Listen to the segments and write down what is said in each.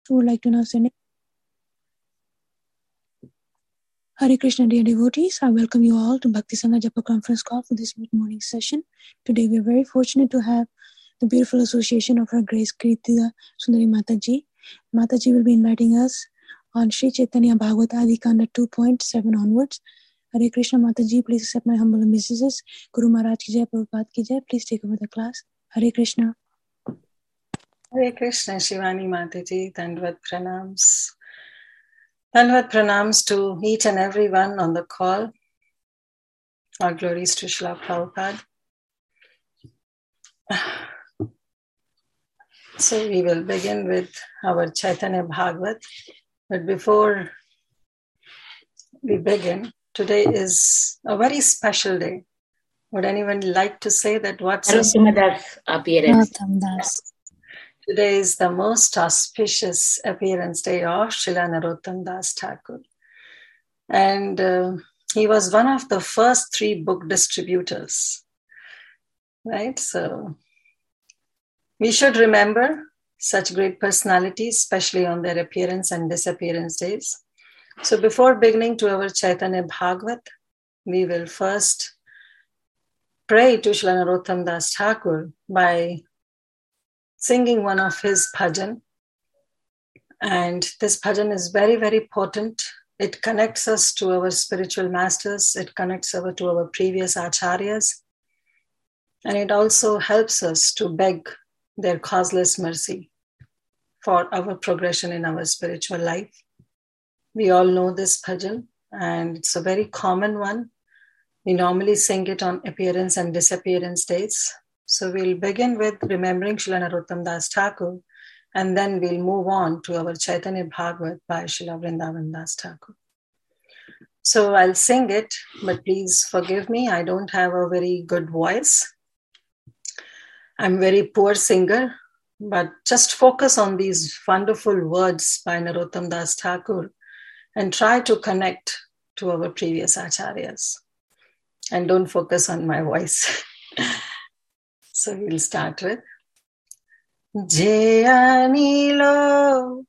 who would like to now send it. Hare Krishna, dear devotees. I welcome you all to Bhakti Sangha Japa conference call for this mid-morning session. Today we are very fortunate to have the beautiful association of Her Grace Kirtida Sundari Mataji. Mataji will be inviting us on Sri Chaitanya Bhagavad Adi Kanda 2.7 onwards. Hare Krishna Mataji, please accept my humble obeisances. Guru Maharaj ki jai, Prabhupada ki jai. Please take over the class. Hare Krishna. Hare Krishna, Shivani Mataji, Dandvat Pranams. Dandvat Pranams to each and every one on the call. Our glories to Srila Prabhupada. So we will begin with our Chaitanya Bhagavat. But before we begin, today is a very special day. Would anyone like to say that what's Narottam appearance? Today is the most auspicious appearance day of Srila Narottam Das Thakur. And he was one of the first 3 book distributors. Right? So we should remember such great personalities, especially on their appearance and disappearance days. So before beginning to our Chaitanya Bhagavat, we will first pray to Srila Narottam Das Thakur by singing one of his bhajan. And this bhajan is very, very potent. It connects us to our spiritual masters. It connects us to our previous acharyas. And it also helps us to beg their causeless mercy for our progression in our spiritual life. We all know this bhajan, and it's a very common one. We normally sing it on appearance and disappearance days. So we'll begin with remembering Srila Narottam Das Thakur, and then we'll move on to our Chaitanya Bhagavat by Srila Vrindavan Das Thakur. So I'll sing it, but please forgive me. I don't have a very good voice. I'm a very poor singer, but just focus on these wonderful words by Narottam Das Thakur and try to connect to our previous acharyas. And don't focus on my voice. So we'll start with Jayanilo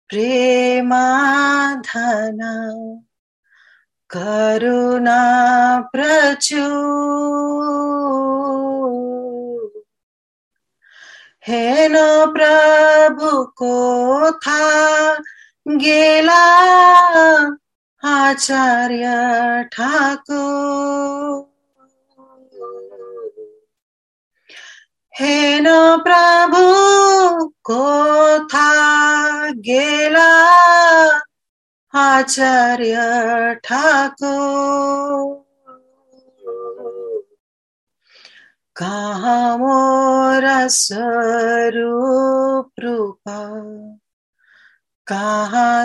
Premadhana Karuna Prachur Heno Prabhu Kotha Gela Acharya Thakur Heno Prabhu Kotha Gela Acharya Thakur Kaha mora sarup rupa Kaha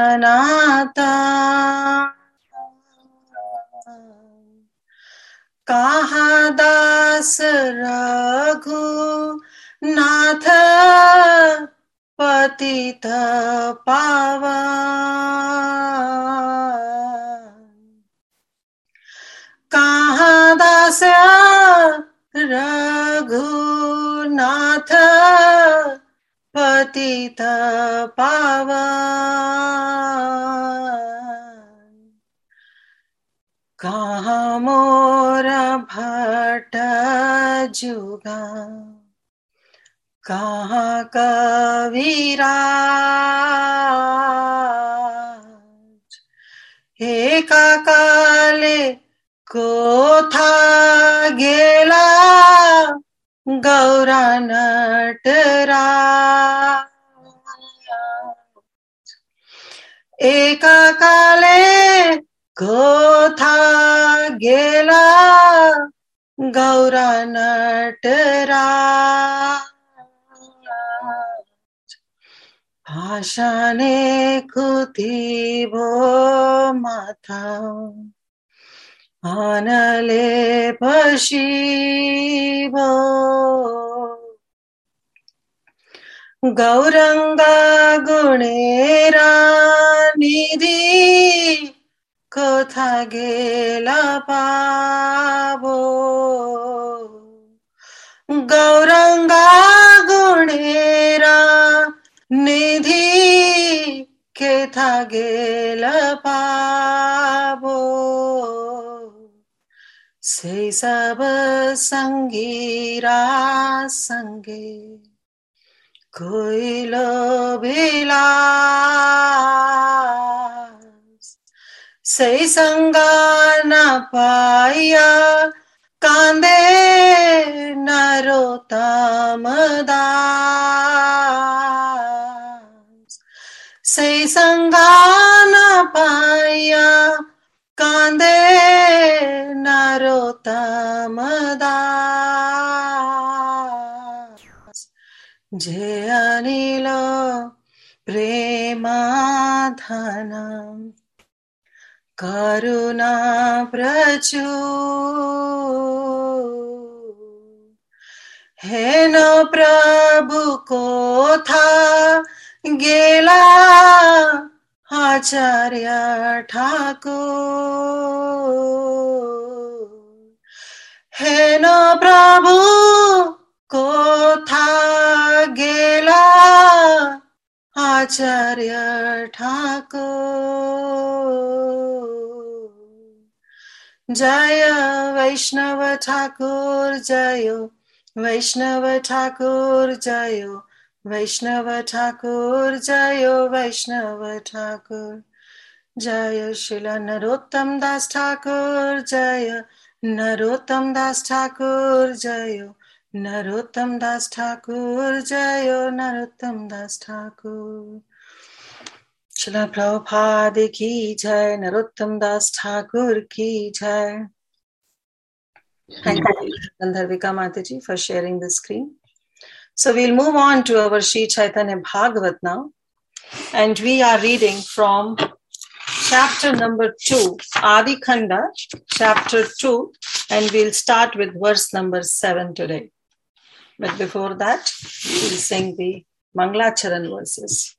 sanatan Kaha das raghu natha patita pavan Kaha das raghu natha patita pavan Kaha mora bhata juga Kaha kaviraj Eka kale kotha gela Gaura Nataraj Eka kale kotha gela Gaura Nataraj Bhashane kutibo matha Anale pashibo Gauranga gunera nidhi Kotha gela pavo Gauranga gunera nidhi था गेल पाबो से सब संगीरा संगे कोई लोभिलास से संगा न पाया कांदे नरोत्तम दास से संगा न पाया कांदे नरोत्तम दास जे अनिल प्रेमाधनम करुणा प्रचुर हेन प्रभु को था गेला आचार्य ठाकुर हेन प्रभु को था गेला आचार्य ठाकुर जय वैष्णव ठाकुर जय वैष्णव ठाकुर जय वैष्णव ठाकुर जय वैष्णव ठाकुर जय श्रील नरोत्तम दास ठाकुर जय नरोत्तम दास ठाकुर जय नरोत्तम दास ठाकुर जय नरोत्तम दास ठाकुर श्रील प्रभुपाद की जय नरोत्तम दास ठाकुर की जय Thank you, Gandharvika Mataji, for sharing the screen. So we'll move on to our Sri Chaitanya Bhagavat now. And we are reading from chapter number 2, Adi Khanda, chapter 2, and we'll start with verse number 7 today. But before that, we'll sing the Mangalacharan verses.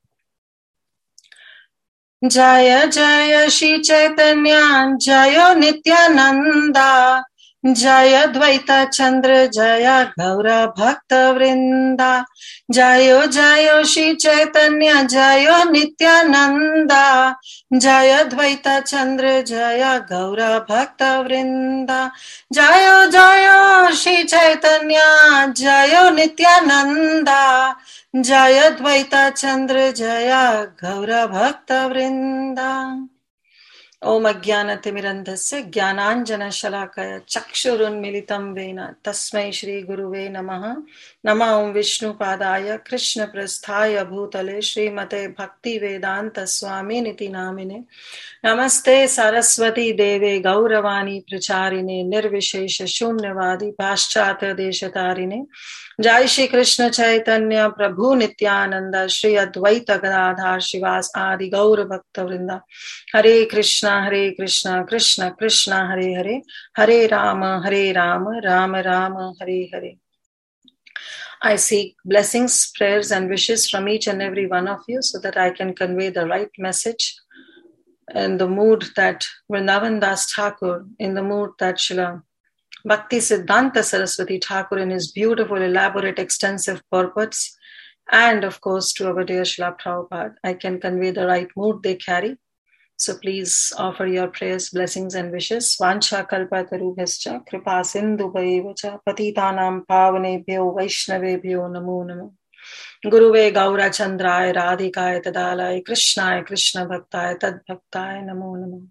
Jaya Jaya Shri Chaitanya, Jaya Nityananda, Jaya Dvaita Chandra, Jaya Gaura Bhakta Vrinda, Jaya Jaya Shri Chaitanya, Jaya Nityananda, Jaya Dvaita Chandra, Jaya Gaura Bhakta Vrinda, Jaya Jaya Shri Chaitanya, Jaya Nityananda, Jaya Dvaita Chandra, Jaya Gaura Bhakta Vrinda. Om Ajnanatimirandhasya Jnananjana Shalakaya Chakshurunmilitam Vena Tasmai Shri Guruve Namaha Nama Om Vishnu Padaya Krishna Prasthaya Bhutale Srimate Bhakti Vedanta Swami Niti Namine Namaste Saraswati Deve Gauravani Pracharine Nirvishesha Shunyavadi Paschata Deshatarine Jai Shri Krishna Chaitanya Prabhu Nityananda Shri Advaita Gadadhar Shivas Adi Gaura Bhakta Vrinda Hare Krishna Krishna Krishna Hare Hare Hare Rama Rama Rama Hare Hare. I seek blessings, prayers and wishes from each and every one of you so that I can convey the right message in the mood that Vrindavan Das Thakur, in the mood that Srila Bhakti Siddhanta Saraswati Thakur in his beautiful, elaborate, extensive purports, and of course to our dear Srila Prabhupada, I can convey the right mood they carry. So please offer your prayers, blessings and wishes. Vancha kalpatarubhyascha kripa sindhubhaivacha patitanam pavanebhyo vaishnavebhyo namo namo. Guruve Gaura Chandraya Radhikaya Tadalaya Krishnaya Krishna Bhaktaya Tad Bhaktaya Namo Namo.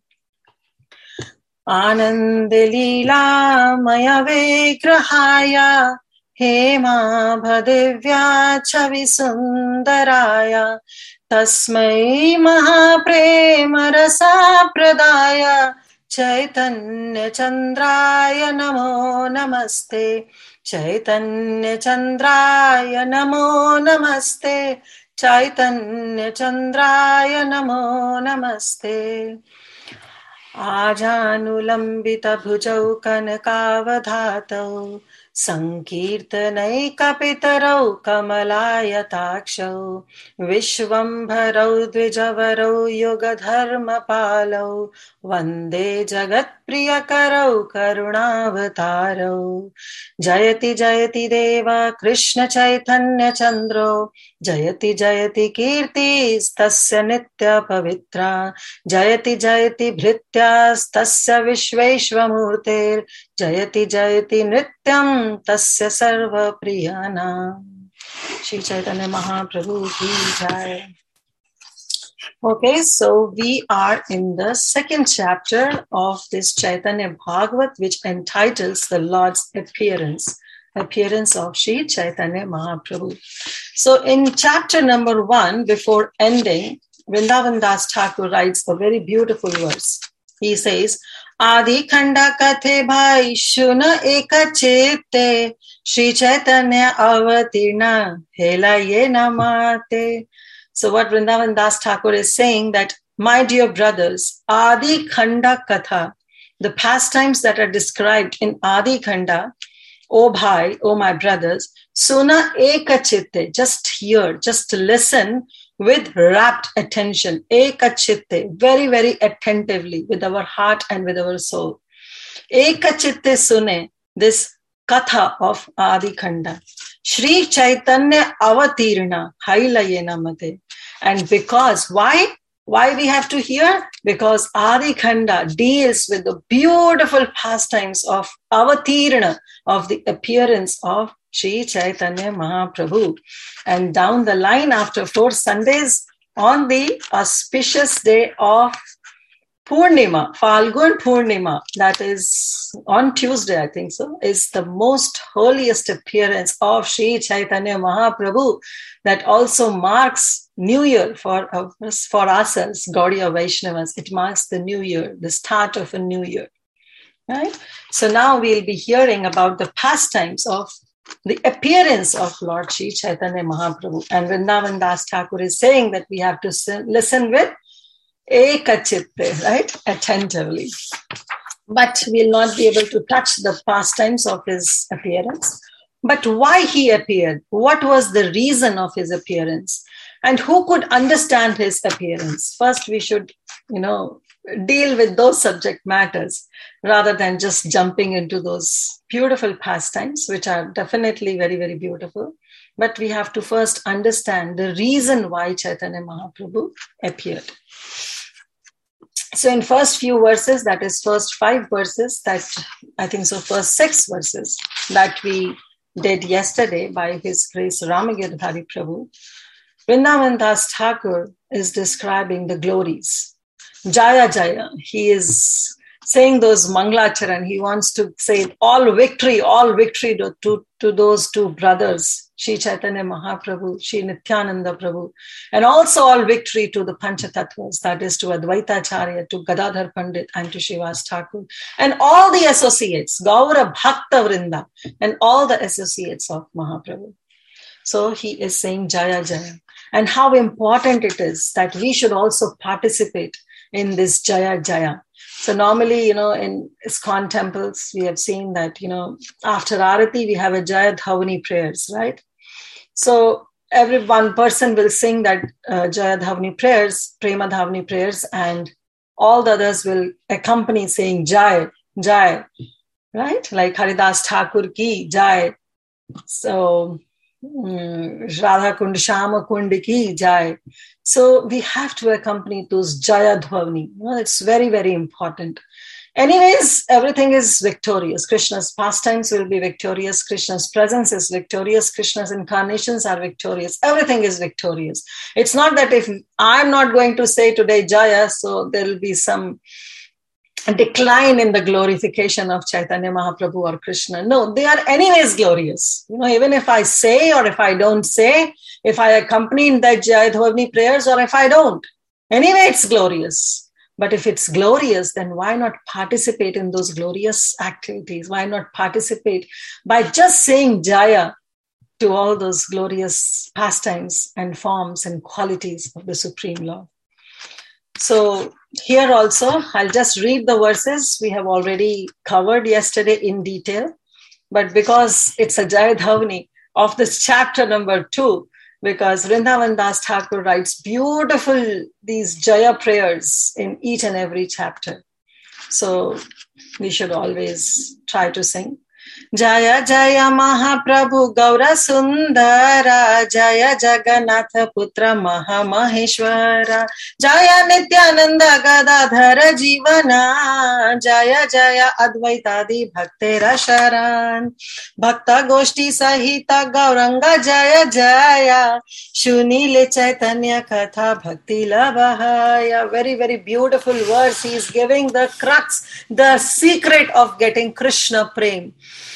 Anandalila Maya Vigrahaya Hema Bhadivya Chavisundaraya Tasmai Mahaprema Rasa Pradaya Chaitanya Chandraya Namo Namaste Chaitanya Chandraya Namo Namaste Chaitanya Chandraya Namo Namaste Ajanulambita Bhujau Kanakavadhatau Sankirtanaikapitaro Kamalayatakshav Vishvambharau Dvijavarau Yogadharmapalau Vande Jagat Priyakarau Karunaavatarau Jayati Jayati Deva Krishna Chaitanya Chandro Jayati Jayati Kirtis Tasya Nitya Pavitra Jayati Jayati Bhrityas Tasya Vishveshvamurter Jayati Jayati Nrityam Tasya Sarva Priyana. Shri Chaitanya Mahaprabhu ki jai. Okay, so we are in the second chapter of this Chaitanya Bhagavat, which entitles the Lord's appearance of Shri Chaitanya Mahaprabhu. So in chapter number 1, before ending, Vrindavan Das Thakur writes a very beautiful verse. He says, Adi Khanda Kathe Bhai Shuna Eka Chete Shri Chaitanya Avatirna Hela Ye Namate. So what Vrindavan Das Thakur is saying that, my dear brothers, Adi Khanda Katha, the pastimes that are described in Adi Khanda, O Bhai, O my brothers, Suna Eka Chitte, just hear, just listen with rapt attention. Eka Chitte, very, very attentively, with our heart and with our soul. Eka Chitte Sune, this Katha of Adi Khanda. Shri Chaitanya Avatirna Hailayena Mate. And because, why we have to hear? Because Adi Khanda deals with the beautiful pastimes of Avatirna, of the appearance of Shri Chaitanya Mahaprabhu. And down the line, after 4 Sundays, on the auspicious day of Purnima, Falgun Purnima, that is on Tuesday, I think so, is the most holiest appearance of Shri Chaitanya Mahaprabhu that also marks New Year for ourselves, Gaudiya Vaishnavas. It marks the New Year, the start of a new year. Right? So now we'll be hearing about the pastimes of the appearance of Lord Shri Chaitanya Mahaprabhu. And Vrindavan Das Thakur is saying that we have to listen with Eka Chitte, right? Attentively. But we'll not be able to touch the pastimes of his appearance. But why he appeared? What was the reason of his appearance? And who could understand his appearance? First, we should, deal with those subject matters rather than just jumping into those beautiful pastimes, which are definitely very, very beautiful. But we have to first understand the reason why Chaitanya Mahaprabhu appeared. So in first few verses, that is first 5 verses, first 6 verses that we did yesterday by His Grace Ramagirdhari Prabhu, Vrindavan Das Thakur is describing the glories. Jaya Jaya, he is saying those Manglacharan, he wants to say all victory to those 2 brothers, Shri Chaitanya Mahaprabhu, Shri Nityananda Prabhu, and also all victory to the Panchatattvas, that is to Advaita Acharya, to Gadadhar Pandit, and to Srivas Thakur, and all the associates, Gaura Bhakta Vrinda, and all the associates of Mahaprabhu. So he is saying Jaya Jaya, and how important it is that we should also participate in this Jaya Jaya. So normally, in ISKCON temples, we have seen that, after Arati, we have a Jaya Dhavani prayers, right? So every one person will sing that Jaya Dhavani prayers, Prema Dhavani prayers, and all the others will accompany saying Jai, Jai, right? Like Haridas Thakur ki Jai. So Radha Kund, Shama Kund ki Jai. So we have to accompany those Jaya Dhavani. It's very, very important. Anyways, everything is victorious. Krishna's pastimes will be victorious. Krishna's presence is victorious. Krishna's incarnations are victorious. Everything is victorious. It's not that if I'm not going to say today Jaya, so there will be some decline in the glorification of Chaitanya Mahaprabhu or Krishna. No, they are anyways glorious. Even if I say or if I don't say, if I accompany in that Jaya Dhavani prayers or if I don't, anyway, it's glorious. But if it's glorious, then why not participate in those glorious activities? Why not participate by just saying Jaya to all those glorious pastimes and forms and qualities of the Supreme Lord? So here also, I'll just read the verses we have already covered yesterday in detail. But because it's a Jaya Dhavani of this chapter number 2, because Vrindavan Das Thakur writes beautiful these Jaya prayers in each and every chapter. So we should always try to sing. Jaya Jaya Mahaprabhu Gaura Sundara, Jaya Jagannatha Putra Maha Maheshwara, Jaya Nityananda Gadadhara Jivana, Jaya Jaya Advaitadi Bhaktera Sharan, Bhakta Goshti Sahita Gauranga Jaya Jaya, Shunile Chaitanya Katha Bhakti Lavahaya. Very, very beautiful verse. He is giving the crux, the secret of getting Krishna Prem.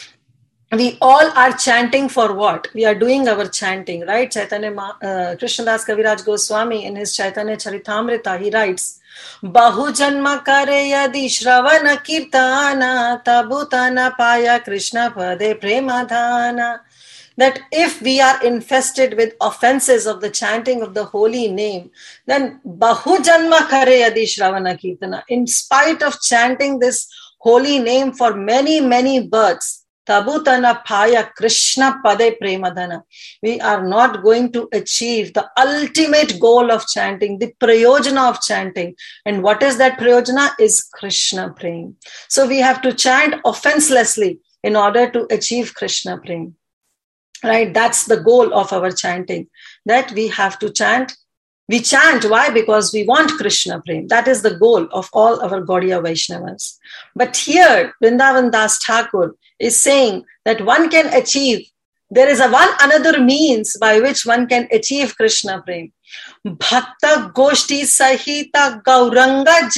We all are chanting for what? We are doing our chanting, right? Krishnadas Kaviraj Goswami in his Chaitanya Charitamrita, he writes, Bahu janma kare yadi shravana kirtana tabutana paya Krishna pade premadhana. That if we are infested with offenses of the chanting of the holy name, then Bahu janma kare yadi shravana kirtana. In spite of chanting this holy name for many, many births, Tabutana Paya Krishna Pade Premadhana. We are not going to achieve the ultimate goal of chanting, the prayojana of chanting. And what is that prayojana? Is Krishna Prem. So we have to chant offenselessly in order to achieve Krishna Prem. Right? That's the goal of our chanting. That we have to chant. We chant. Why? Because we want Krishna Prem. That is the goal of all our Gaudiya Vaishnavas. But here, Vrindavan Das Thakur is saying that one can achieve, there is another means by which one can achieve Krishna Prem. Bhakta Goshti Sahita Gauranga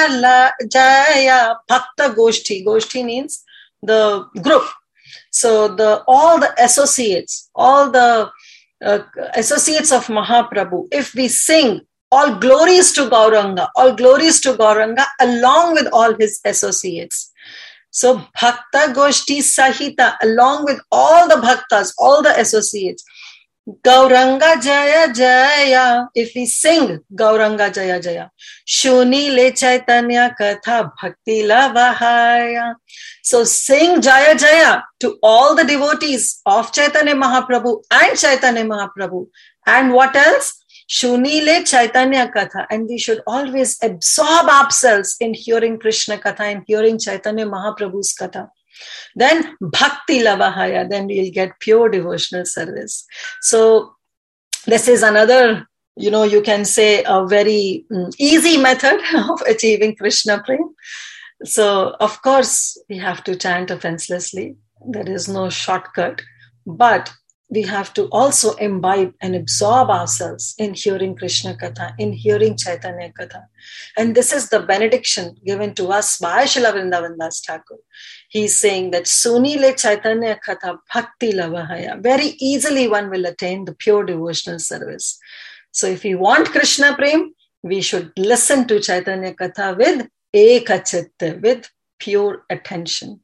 Jaya Bhakta Goshti. Goshti means the group. So all the associates, all the associates of Mahaprabhu, if we sing all glories to Gauranga along with all his associates. So Bhakta Goshti Sahita, along with all the bhaktas, all the associates. Gauranga Jaya Jaya, if we sing Gauranga Jaya Jaya. Shuni Le Chaitanya Katha Bhakti Lavahaya. So sing Jaya Jaya to all the devotees of Chaitanya Mahaprabhu and Chaitanya Mahaprabhu. And what else? Shunile Chaitanya Katha. And we should always absorb ourselves in hearing Krishna Katha and hearing Chaitanya Mahaprabhu's Katha. Then Bhakti Lavahaya, then we'll get pure devotional service. So this is another, you can say a very easy method of achieving Krishna Prem. So of course, we have to chant offenselessly. There is no shortcut, but we have to also imbibe and absorb ourselves in hearing Krishna Katha, in hearing Chaitanya Katha. And this is the benediction given to us by Srila Vrindavan Das Thakur. He's saying that Suni Le Chaitanya Katha Bhakti Lavahaya. Very easily one will attain the pure devotional service. So if we want Krishna Prem, we should listen to Chaitanya Katha with Ekachitta, with pure attention.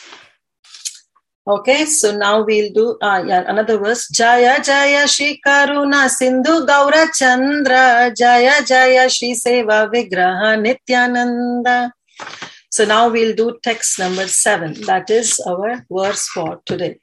Okay, so now we'll do another verse. Jaya Jaya Shri Karuna Sindhu Gaura Chandra, Jaya Jaya Shri Seva Vigraha Nityananda. So now we'll do text number 7. That is our verse for today.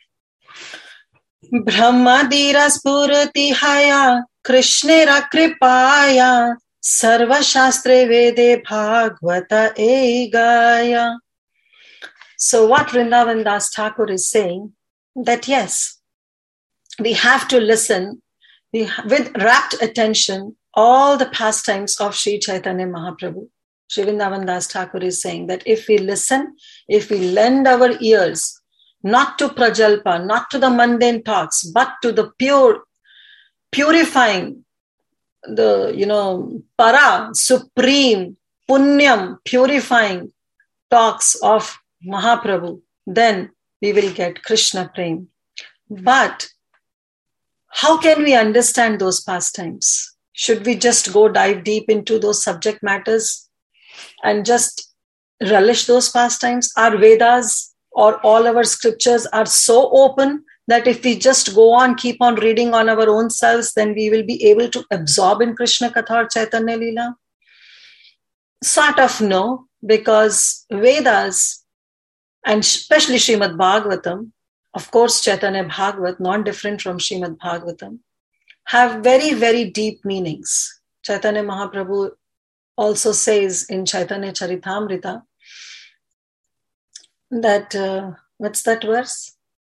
Brahmadira Spurati Haya Krishnera Kripaya Sarva Shastre Vede Bhagavata Egaya. So what Vrindavan Das Thakur is saying, that yes, we have to listen with rapt attention all the pastimes of Sri Chaitanya Mahaprabhu. Sri Vrindavan Das Thakur is saying that if we listen, if we lend our ears, not to prajalpa, not to the mundane talks, but to the purifying, the para, supreme, punyam, purifying talks of Mahaprabhu, then we will get Krishna Prem. But how can we understand those pastimes? Should we just go dive deep into those subject matters and just relish those pastimes? Our Vedas or all our scriptures are so open that if we just go on, keep on reading on our own selves, then we will be able to absorb in Krishna Katha or Chaitanya Leela? Sort of no, because Vedas, and especially Srimad Bhagavatam, of course Chaitanya Bhagavat, not different from Srimad Bhagavatam, have very, very deep meanings. Chaitanya Mahaprabhu also says in Chaitanya Charitamrita that what's that verse?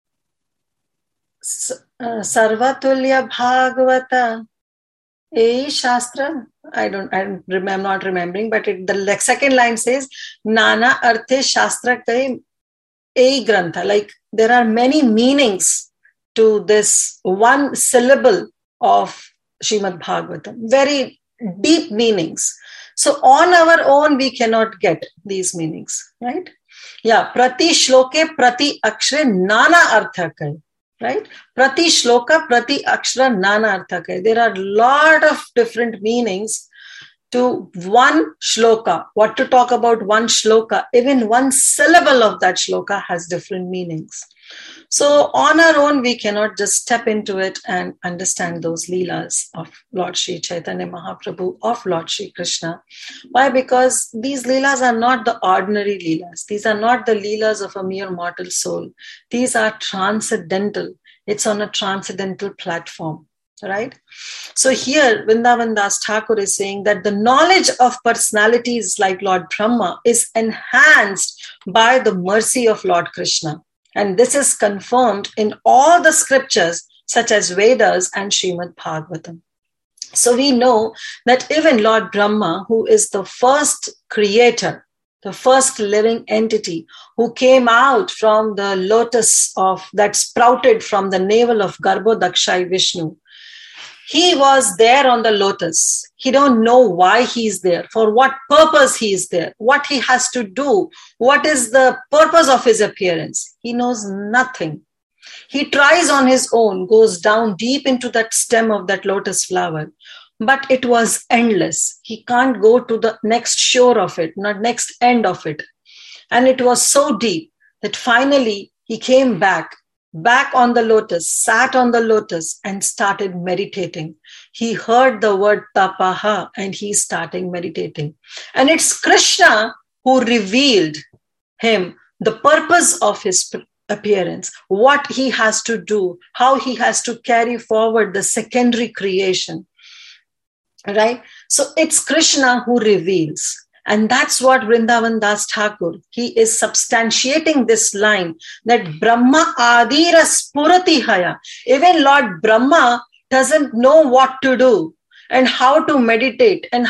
Sarvatulya Bhagavata E Shastra. I'm not remembering, but the second line says Nana Arthe Shastra Kai E Grantha. Like there are many meanings to this one syllable of Srimad Bhagavatam. Very deep meanings. So on our own, we cannot get these meanings, right? Yeah, Prati Shloke Prati Akshre Nana Artha Kai. Right? Prati shloka, prati akshara, nana artha kai. There are a lot of different meanings to one shloka. What to talk about one shloka? Even one syllable of that shloka has different meanings. So on our own, we cannot just step into it and understand those leelas of Lord Sri Chaitanya Mahaprabhu, of Lord Sri Krishna. Why? Because these leelas are not the ordinary leelas. These are not the leelas of a mere mortal soul. These are transcendental. It's on a transcendental platform, right? So here, Vrindavan Das Thakur is saying that the knowledge of personalities like Lord Brahma is enhanced by the mercy of Lord Krishna. And this is confirmed in all the scriptures, such as Vedas and Srimad Bhagavatam. So we know that even Lord Brahma, who is the first creator, the first living entity who came out from the lotus that sprouted from the navel of Garbhodakshai Vishnu, he was there on the lotus. He don't know why he's there, for what purpose he is there, what he has to do, what is the purpose of his appearance. He knows nothing. He tries on his own, goes down deep into that stem of that lotus flower, but it was endless. He can't go to the next shore of it, not next end of it. And it was so deep that finally he came back on the lotus, sat on the lotus and started meditating. He heard the word tapaha and he started meditating. And it's Krishna who revealed him the purpose of his appearance, what he has to do, how he has to carry forward the secondary creation, right? So it's Krishna who reveals. And that's what Vrindavan Das Thakur, he is substantiating this line that Brahma Adira Spurati Haya. Even Lord Brahma doesn't know what to do and how to meditate and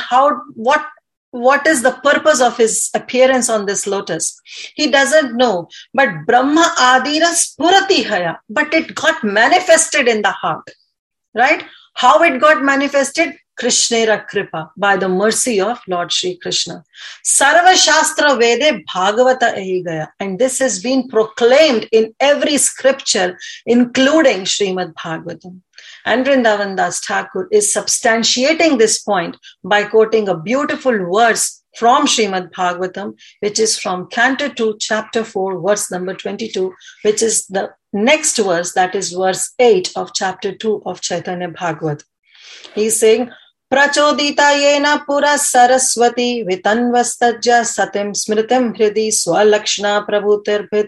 what is the purpose of his appearance on this lotus. He doesn't know. But Brahma Adira Spurati Haya. But it got manifested in the heart, right? How it got manifested? Krishnera Kripa, by the mercy of Lord Sri Krishna. Sarva Shastra Vede Bhagavata Ehi Gaya. And this has been proclaimed in every scripture, including Srimad Bhagavatam. And Vrindavan Das Thakur is substantiating this point by quoting a beautiful verse from Srimad Bhagavatam, which is from Canto 2, Chapter 4, verse number 22, which is the next verse, that is verse 8 of Chapter 2 of Chaitanya Bhagavat. He's saying, Prachodita yena pura saraswati vitanvastajya satim smritim hridi swalakshna prabhutirpit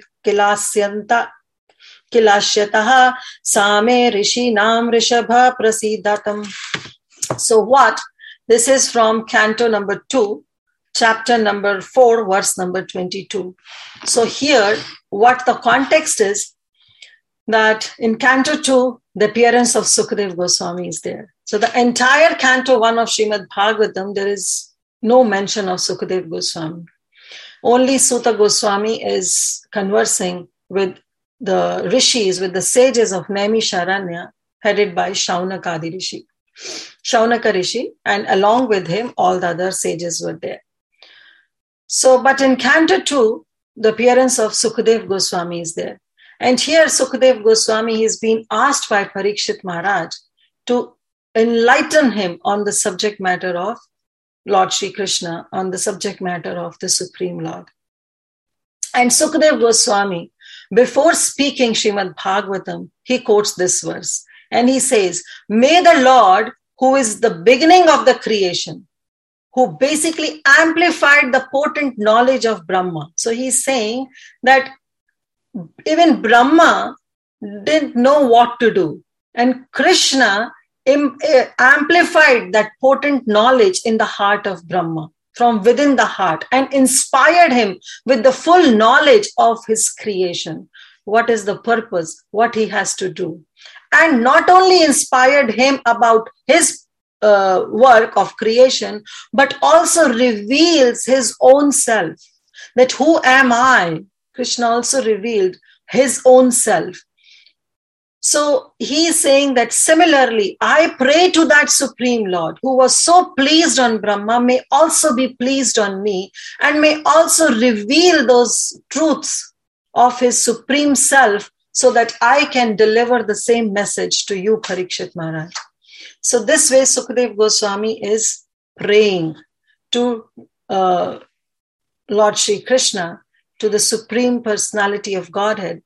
kilashyataha same rishi nam rishabha prasidatam. So what? This is from Canto number 2, chapter number 4, verse number 22. So here, what the context is, that in Canto 2, the appearance of Sukadev Goswami is there. So the entire Canto 1 of Srimad Bhagavatam, there is no mention of Sukadev Goswami. Only Suta Goswami is conversing with the rishis, with the sages of Naimisharanya, headed by Shaunaka Rishi, and along with him, all the other sages were there. So, but in Canto 2, the appearance of Sukadev Goswami is there. And here Sukadev Goswami is being asked by Parikshit Maharaj to enlighten him on the subject matter of Lord Sri Krishna, on the subject matter of the Supreme Lord. And Sukadev Goswami, before speaking Srimad Bhagavatam, he quotes this verse. And he says, may the Lord, who is the beginning of the creation, who basically amplified the potent knowledge of Brahma. So he's saying that even Brahma didn't know what to do. And Krishna amplified that potent knowledge in the heart of Brahma. from within the heart and inspired him with the full knowledge of his creation. What is the purpose? What he has to do. And not only inspired him about his work of creation, but also reveals his own self. That who am I? Krishna also revealed his own self. So he is saying that similarly, I pray to that Supreme Lord who was so pleased on Brahma, may also be pleased on me and may also reveal those truths of his Supreme Self so that I can deliver the same message to you, Parikshit Maharaj. So this way, Sukadeva Goswami is praying to Lord Shri Krishna, to the Supreme Personality of Godhead,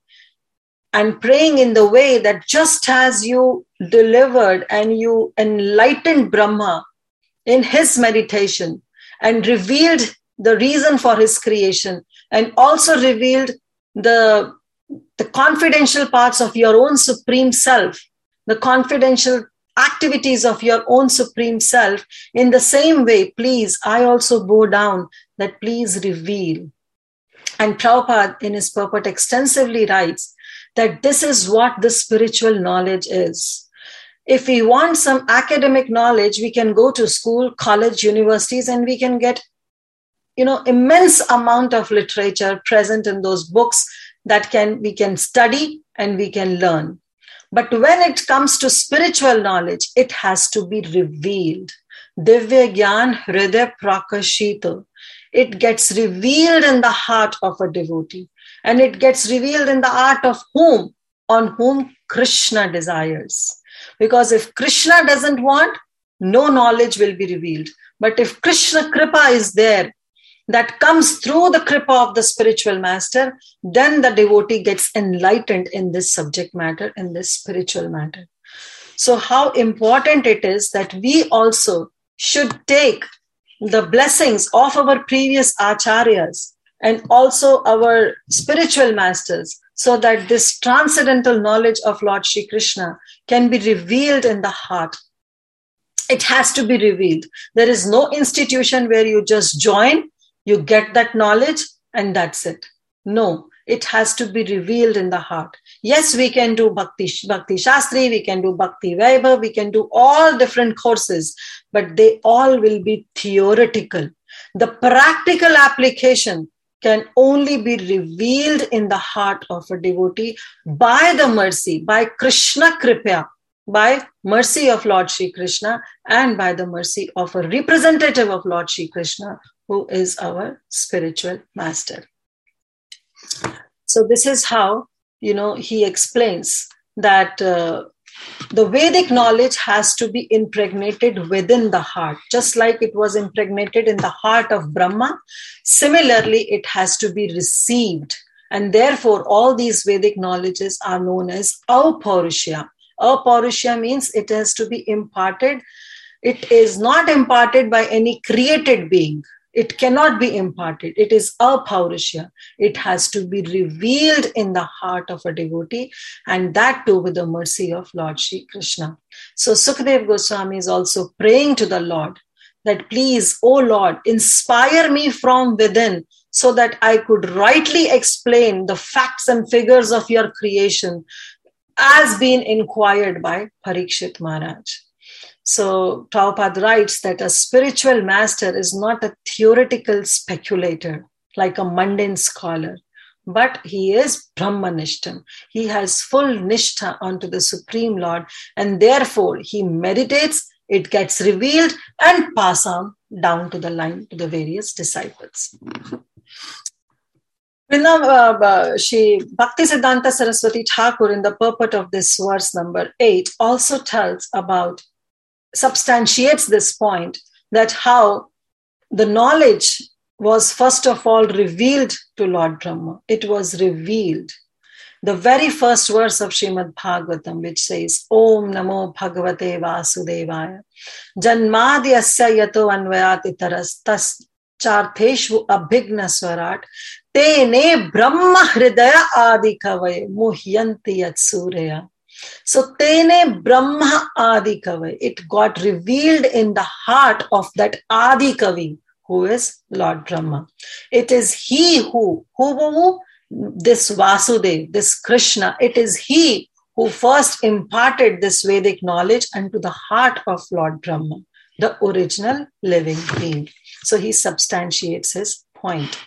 and praying in the way that just as you delivered and you enlightened Brahma in his meditation and revealed the reason for his creation and also revealed the confidential parts of your own Supreme Self, the confidential activities of your own Supreme Self, in the same way, please, I also bow down that please reveal. And Prabhupada in his purport extensively writes that this is what the spiritual knowledge is. If we want some academic knowledge, we can go to school, college, universities, and we can get, immense amount of literature present in those books that we can study and we can learn. But when it comes to spiritual knowledge, it has to be revealed. Divya Gyan Hriday Prakashita. It gets revealed in the heart of a devotee. And it gets revealed in the heart of whom? On whom Krishna desires. Because if Krishna doesn't want, no knowledge will be revealed. But if Krishna Kripa is there, that comes through the Kripa of the spiritual master, then the devotee gets enlightened in this subject matter, in this spiritual matter. So how important it is that we also should take the blessings of our previous acharyas and also our spiritual masters, so that this transcendental knowledge of Lord Shri Krishna can be revealed in the heart. It has to be revealed. There is no institution where you just join, you get that knowledge, and that's it. No, it has to be revealed in the heart. Yes, we can do Bhakti Shastri, we can do Bhakti Vaibhav, we can do all different courses, but they all will be theoretical. The practical application can only be revealed in the heart of a devotee by the mercy, by Krishna Kripa, by mercy of Lord Shri Krishna, and by the mercy of a representative of Lord Shri Krishna, who is our spiritual master. So this is how, he explains that the Vedic knowledge has to be impregnated within the heart, just like it was impregnated in the heart of Brahma. Similarly, it has to be received. And therefore, all these Vedic knowledges are known as Apaurusha. Apaurusha means it has to be imparted. It is not imparted by any created being. It cannot be imparted. It is Apaurusha. It has to be revealed in the heart of a devotee, and that too with the mercy of Lord Shri Krishna. So Sukadeva Goswami is also praying to the Lord that please, O Lord, inspire me from within so that I could rightly explain the facts and figures of your creation as being inquired by Parikshit Maharaj. So Prabhupada writes that a spiritual master is not a theoretical speculator like a mundane scholar, but he is Brahmanishtam. He has full nishtha onto the Supreme Lord, and therefore he meditates, it gets revealed, and pass on down to the line to the various disciples. Shri Bhaktisiddhanta Saraswati Thakur, in the purport of this verse number 8, also substantiates this point, that how the knowledge was first of all revealed to Lord Brahma. It was revealed. The very first verse of Srimad Bhagavatam, which says, Om Namo Bhagavate Vasudevaya, Janmadhyasya yato anvayati taras tas chartheshvu abhigna swarat, tene brahma hridaya adi kavaya muhyanti yat surya. So, Tene Brahma Adi Kavi, it got revealed in the heart of that Adi Kavi, who is Lord Brahma. It is he who this Vasudev, this Krishna, it is he who first imparted this Vedic knowledge unto the heart of Lord Brahma, the original living being. So he substantiates his point.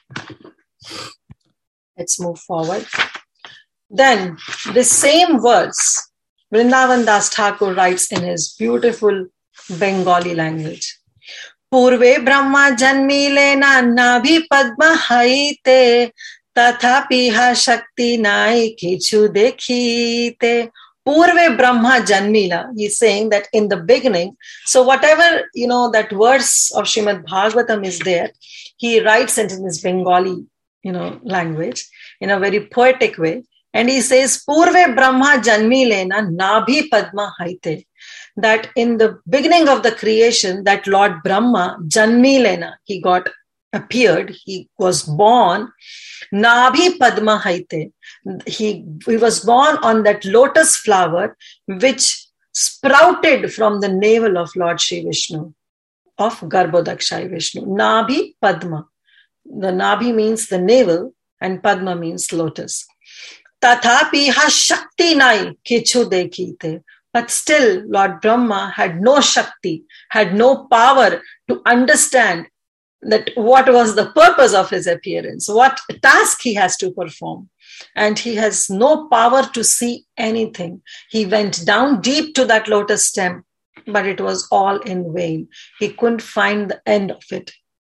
Let's move forward. Then the same verse, Vrindavan Das Thakur writes in his beautiful Bengali language. Purve Brahma janmilena nabhi padma haite tathapi ha shakti nai kichu dekhite. Purve Brahma janmila. He's saying that in the beginning. So whatever, that verse of Srimad Bhagavatam is there, he writes it in his Bengali, language in a very poetic way. And he says, Purve Brahma janmilena nabhi padma haite. That in the beginning of the creation, that Lord Brahma, janmilena, he appeared, he was born, nabhi padma haite. He was born on that lotus flower, which sprouted from the navel of Lord Shri Vishnu, of Garbhodakshai Vishnu. Nabhi padma. The nabhi means the navel, and padma means lotus. Tathapi ha shakti nai kichu dekhite. But still, Lord Brahma had no shakti, had no power to understand that what was the purpose of his appearance, what task he has to perform. And he has no power to see anything. He went down deep to that lotus stem, but it was all in vain. He couldn't find the end of it.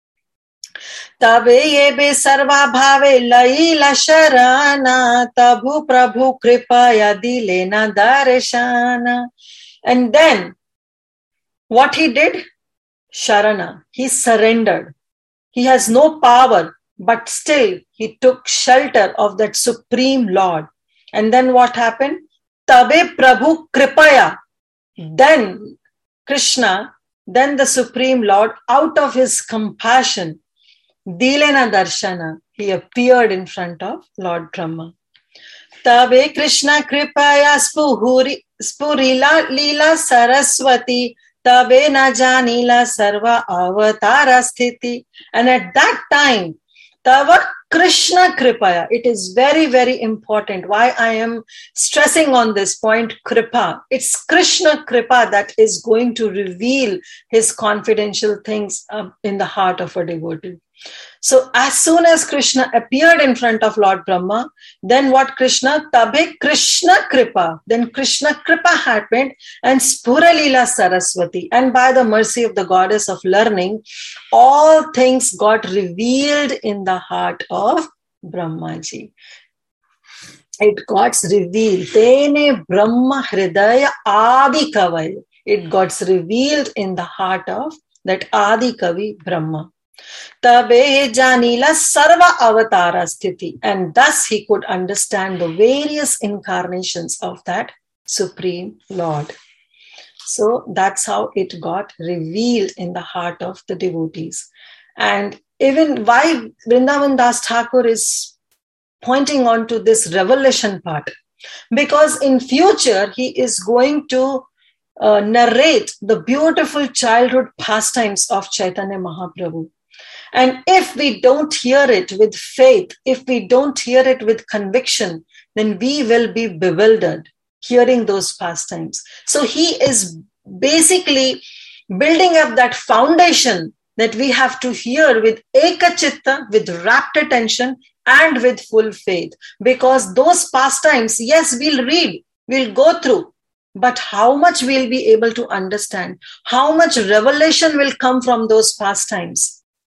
Tabe yebe sarva bhave laila sharana tabhu prabhu kripaya dilena darshana. And then what he did? Sharana. He surrendered. He has no power, but still he took shelter of that Supreme Lord. And then what happened? Tabe prabhu kripaya. Then Krishna, then the Supreme Lord, out of his compassion, Dilena Darshana, he appeared in front of Lord Brahma. Tabe Krishna Kripaya Spurila Lila Saraswati Tabe na janila sarva avatara sthiti. And at that time, Tava Krishna Kripaya. It is very, very important. Why I am stressing on this point, Kripa. It's Krishna Kripa that is going to reveal his confidential things in the heart of a devotee. So as soon as Krishna appeared in front of Lord Brahma, then what Krishna? Tabe Krishna Kripa. Then Krishna Kripa happened and Spuralila Saraswati. And by the mercy of the goddess of learning, all things got revealed in the heart of Brahmaji. It got revealed. Tene Brahma Hridaya Adi Kavai. It got revealed in the heart of that Adi Kavi Brahma. Tabe janila sarva avatara sthiti. And thus he could understand the various incarnations of that Supreme Lord. So that's how it got revealed in the heart of the devotees. And even why Vrindavan Das Thakur is pointing on to this revelation part, because in future he is going to narrate the beautiful childhood pastimes of Chaitanya Mahaprabhu. And if we don't hear it with faith, if we don't hear it with conviction, then we will be bewildered hearing those pastimes. So he is basically building up that foundation that we have to hear with ekachitta, with rapt attention and with full faith. Because those pastimes, yes, we'll read, we'll go through, but how much we'll be able to understand, how much revelation will come from those pastimes,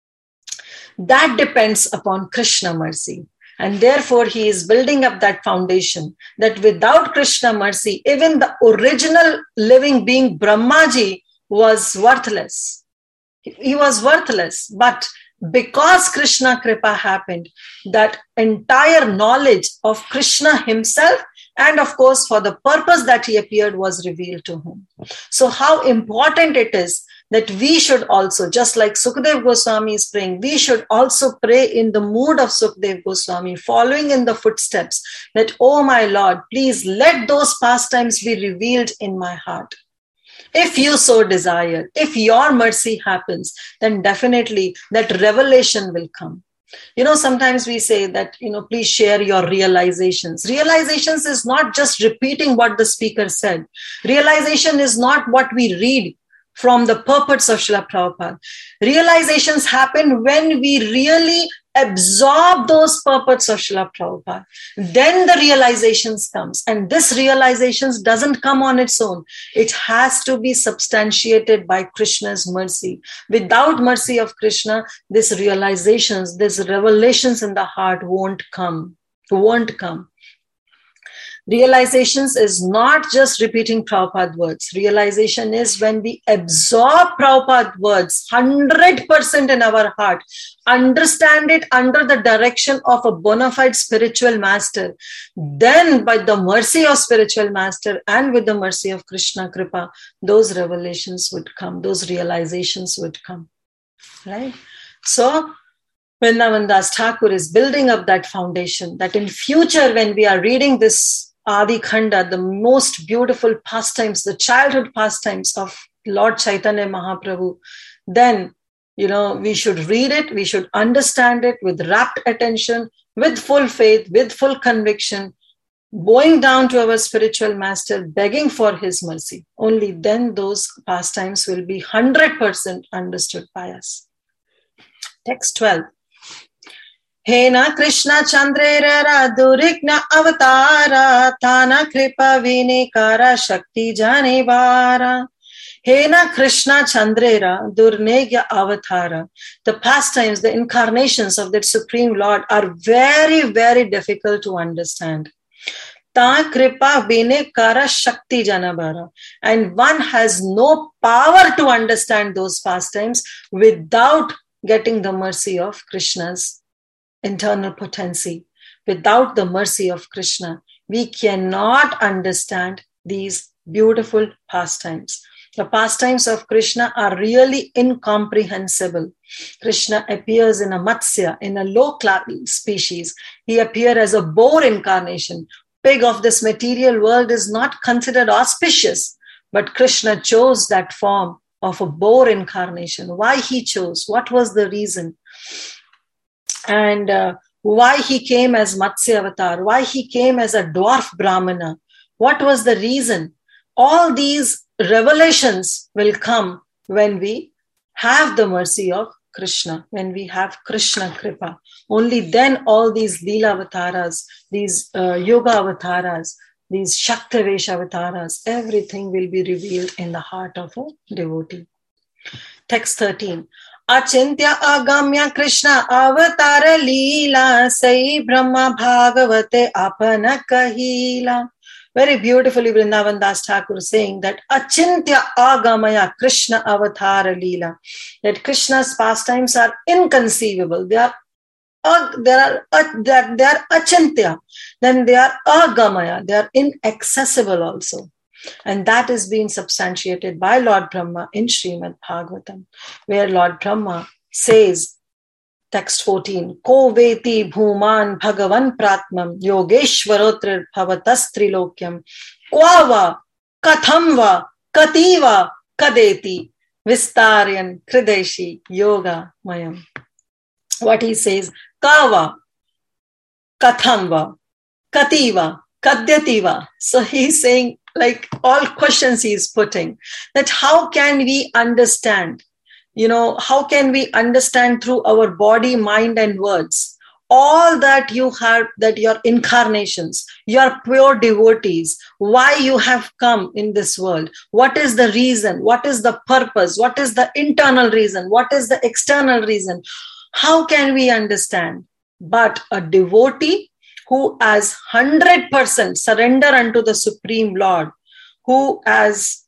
that depends upon Krishna mercy. And therefore, he is building up that foundation that without Krishna mercy, even the original living being Brahmaji was worthless. He was worthless. But because Krishna Kripa happened, that entire knowledge of Krishna himself, and of course, for the purpose that he appeared, was revealed to him. So how important it is that we should also, just like Sukadev Goswami is praying, we should also pray in the mood of Sukadev Goswami, following in the footsteps that, oh my Lord, please let those pastimes be revealed in my heart. If you so desire, if your mercy happens, then definitely that revelation will come. Sometimes we say that, please share your realizations. Realizations is not just repeating what the speaker said. Realization is not what we read from the purports of Srila Prabhupada. Realizations happen when we really absorb those purports of Srila Prabhupada. Then the realizations comes. And this realizations doesn't come on its own. It has to be substantiated by Krishna's mercy. Without mercy of Krishna, these realizations, these revelations in the heart won't come. Realizations is not just repeating Prabhupada words. Realization is when we absorb Prabhupada words 100% in our heart, understand it under the direction of a bona fide spiritual master. Then by the mercy of spiritual master and with the mercy of Krishna Kripa, those revelations would come, those realizations would come. Right? So Vrindavan Das Thakur is building up that foundation that in future when we are reading this Adi Khanda, the most beautiful pastimes, the childhood pastimes of Lord Chaitanya Mahaprabhu, then, we should read it, we should understand it with rapt attention, with full faith, with full conviction, going down to our spiritual master, begging for his mercy. Only then those pastimes will be 100% understood by us. Text 12. Hena Krishna Chandrera Durigna Avatara Tana Kripa Vinekara Shakti Janivara. Hena Krishna Chandrera Durnegya Avatara. The pastimes, the incarnations of that Supreme Lord are very, very difficult to understand. Ta Kripa Vinekara Shakti Janavara. And one has no power to understand those pastimes without getting the mercy of Krishna's internal potency. Without the mercy of Krishna, we cannot understand these beautiful pastimes. The pastimes of Krishna are really incomprehensible. Krishna appears in a Matsya, in a low-class species. He appears as a boar incarnation. Pig of this material world is not considered auspicious, but Krishna chose that form of a boar incarnation. Why he chose? What was the reason? And why he came as Matsya Avatar, why he came as a dwarf Brahmana, what was the reason? All these revelations will come when we have the mercy of Krishna, when we have Krishna Kripa. Only then all these Leela Avataras, these Yoga Avataras, these Shaktavesha Avataras, everything will be revealed in the heart of a devotee. Text 13. Achintya agamya Krishna avatara leela sai Brahma bhagavate apana kahila. Very beautifully Vrindavan Das Thakur saying that Achintya agamaya Krishna avatara leela. That Krishna's pastimes are inconceivable. They are achintya. Then they are agamaya. They are inaccessible also. And that is being substantiated by Lord Brahma in Srimad Bhagavatam, where Lord Brahma says, text 14, Ko veti bhuman bhagavan pratmam yogeshwarotrir bhavatas trilokyam kvava kathamva kativa kadeti vistaryan krideshi yoga mayam. What he says, kava kathamva kativa kadyativa. So he's saying, like all questions he's putting, that how can we understand, how can we understand through our body, mind, and words, all that you have, that your incarnations, your pure devotees, why you have come in this world, what is the reason, what is the purpose, what is the internal reason, what is the external reason, how can we understand? But a devotee who has 100% surrender unto the Supreme Lord, who has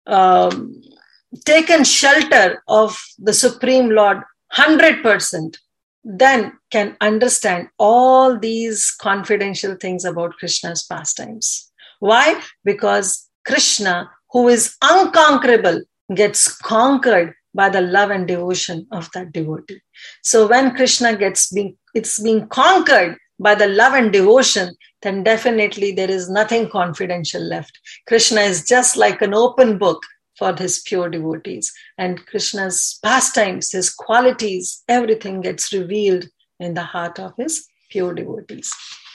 taken shelter of the Supreme Lord 100%, then can understand all these confidential things about Krishna's pastimes. Why? Because Krishna, who is unconquerable, gets conquered by the love and devotion of that devotee. So when Krishna it's being conquered by the love and devotion, then definitely there is nothing confidential left. Krishna is just like an open book for his pure devotees. And Krishna's pastimes, his qualities, everything gets revealed in the heart of his pure devotees.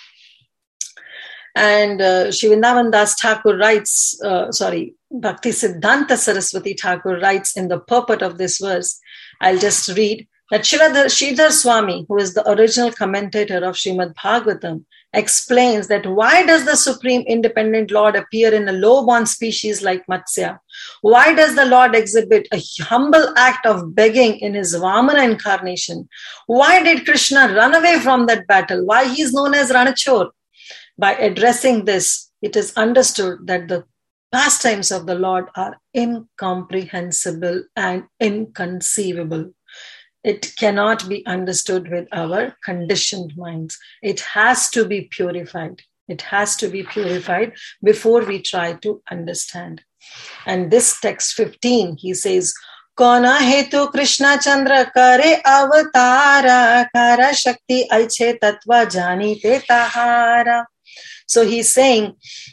And Sri Vrindavan Das Thakur writes, Bhakti Siddhanta Saraswati Thakur writes in the purport of this verse, I'll just read, that Sridhar Swami, who is the original commentator of Srimad Bhagavatam, explains that why does the Supreme Independent Lord appear in a low-born species like Matsya? Why does the Lord exhibit a humble act of begging in his Vamana incarnation? Why did Krishna run away from that battle? Why he is known as Ranachor? By addressing this, it is understood that the pastimes of the Lord are incomprehensible and inconceivable. It cannot be understood with our conditioned minds. It has to be purified. It has to be purified before we try to understand. And this text 15, he says, Kona hetu Krishna Chandra kare avatara kara shakti aiche tatva jani te tahara. So he's saying,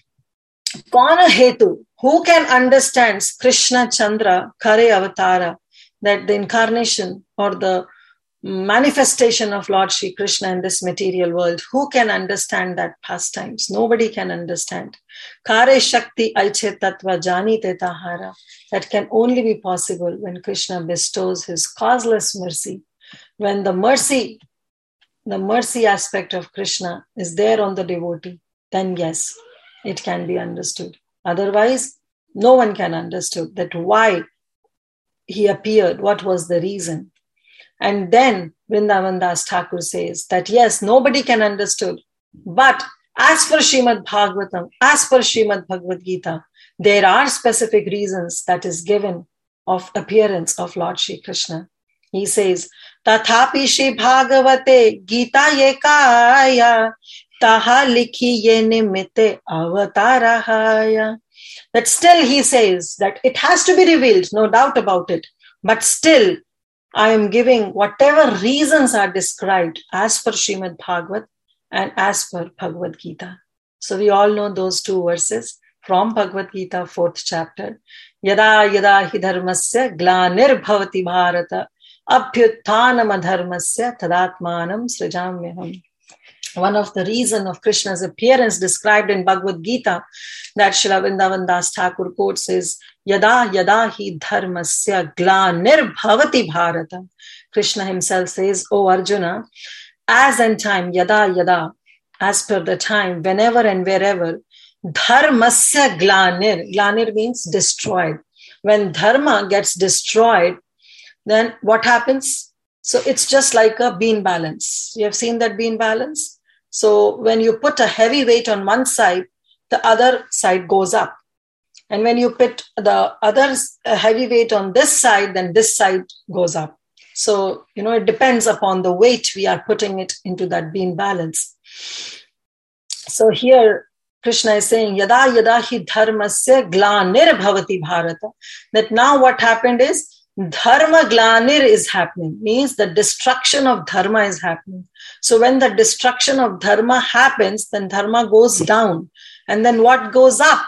Kona hetu, who can understand Krishna Chandra kare avatara? That the incarnation or the manifestation of Lord Shri Krishna in this material world, who can understand that pastimes? Nobody can understand. Kare Shakti Aiche Tattva Jani Te Tahara. That can only be possible when Krishna bestows his causeless mercy. When the mercy aspect of Krishna is there on the devotee, then yes, it can be understood. Otherwise, no one can understand that why he appeared, what was the reason. And then Vrindavan Das Thakur says that yes, nobody can understand. But as per Srimad Bhagavatam, as per Srimad Bhagavad Gita, there are specific reasons that is given of appearance of Lord Shri Krishna. He says, Tathapi Shri Bhagavate Gita Yekaya Taha Likhi Ye Nimitte Avatarahaya. That still he says that it has to be revealed, no doubt about it. But still, I am giving whatever reasons are described as per Srimad Bhagavat and as per Bhagavad Gita. So we all know those two verses from Bhagavad Gita, 4th chapter. Yada yada hi dharmasya glanir bhavati bharata abhyuthanam adharmasya tadatmanam srijamyaham. One of the reasons of Krishna's appearance described in Bhagavad Gita that Srila Vrindavan Das Thakur quotes is Yada yada hi dharmasya glanir bhavati bharata. Krishna himself says, O Arjuna, as in time, yada yada, as per the time, whenever and wherever, dharmasya glanir. Glanir means destroyed. When dharma gets destroyed, then what happens? So it's just like a bean balance. You have seen that bean balance? So when you put a heavy weight on one side, the other side goes up. And when you put the other heavy weight on this side, then this side goes up. So, it depends upon the weight we are putting it into that bean balance. So here, Krishna is saying, Yada yada hi dharmasya glanir bhavati bharata. That now what happened is, dharma glanir is happening, means the destruction of dharma is happening. So when the destruction of dharma happens, then dharma goes down. And then what goes up?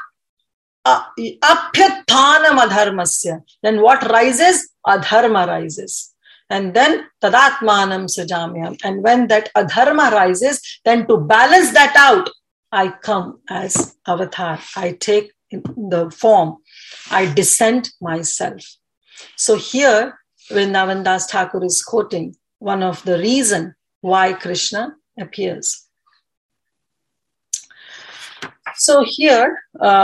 Aphyuthanam adharmasya. Then what rises? Adharma rises. And then tadatmanam srijamyam. And when that adharma rises, then to balance that out, I come as avatar. I take the form. I descend myself. So here, Vrindavan Das Thakur is quoting one of the reasons why Krishna appears. So here,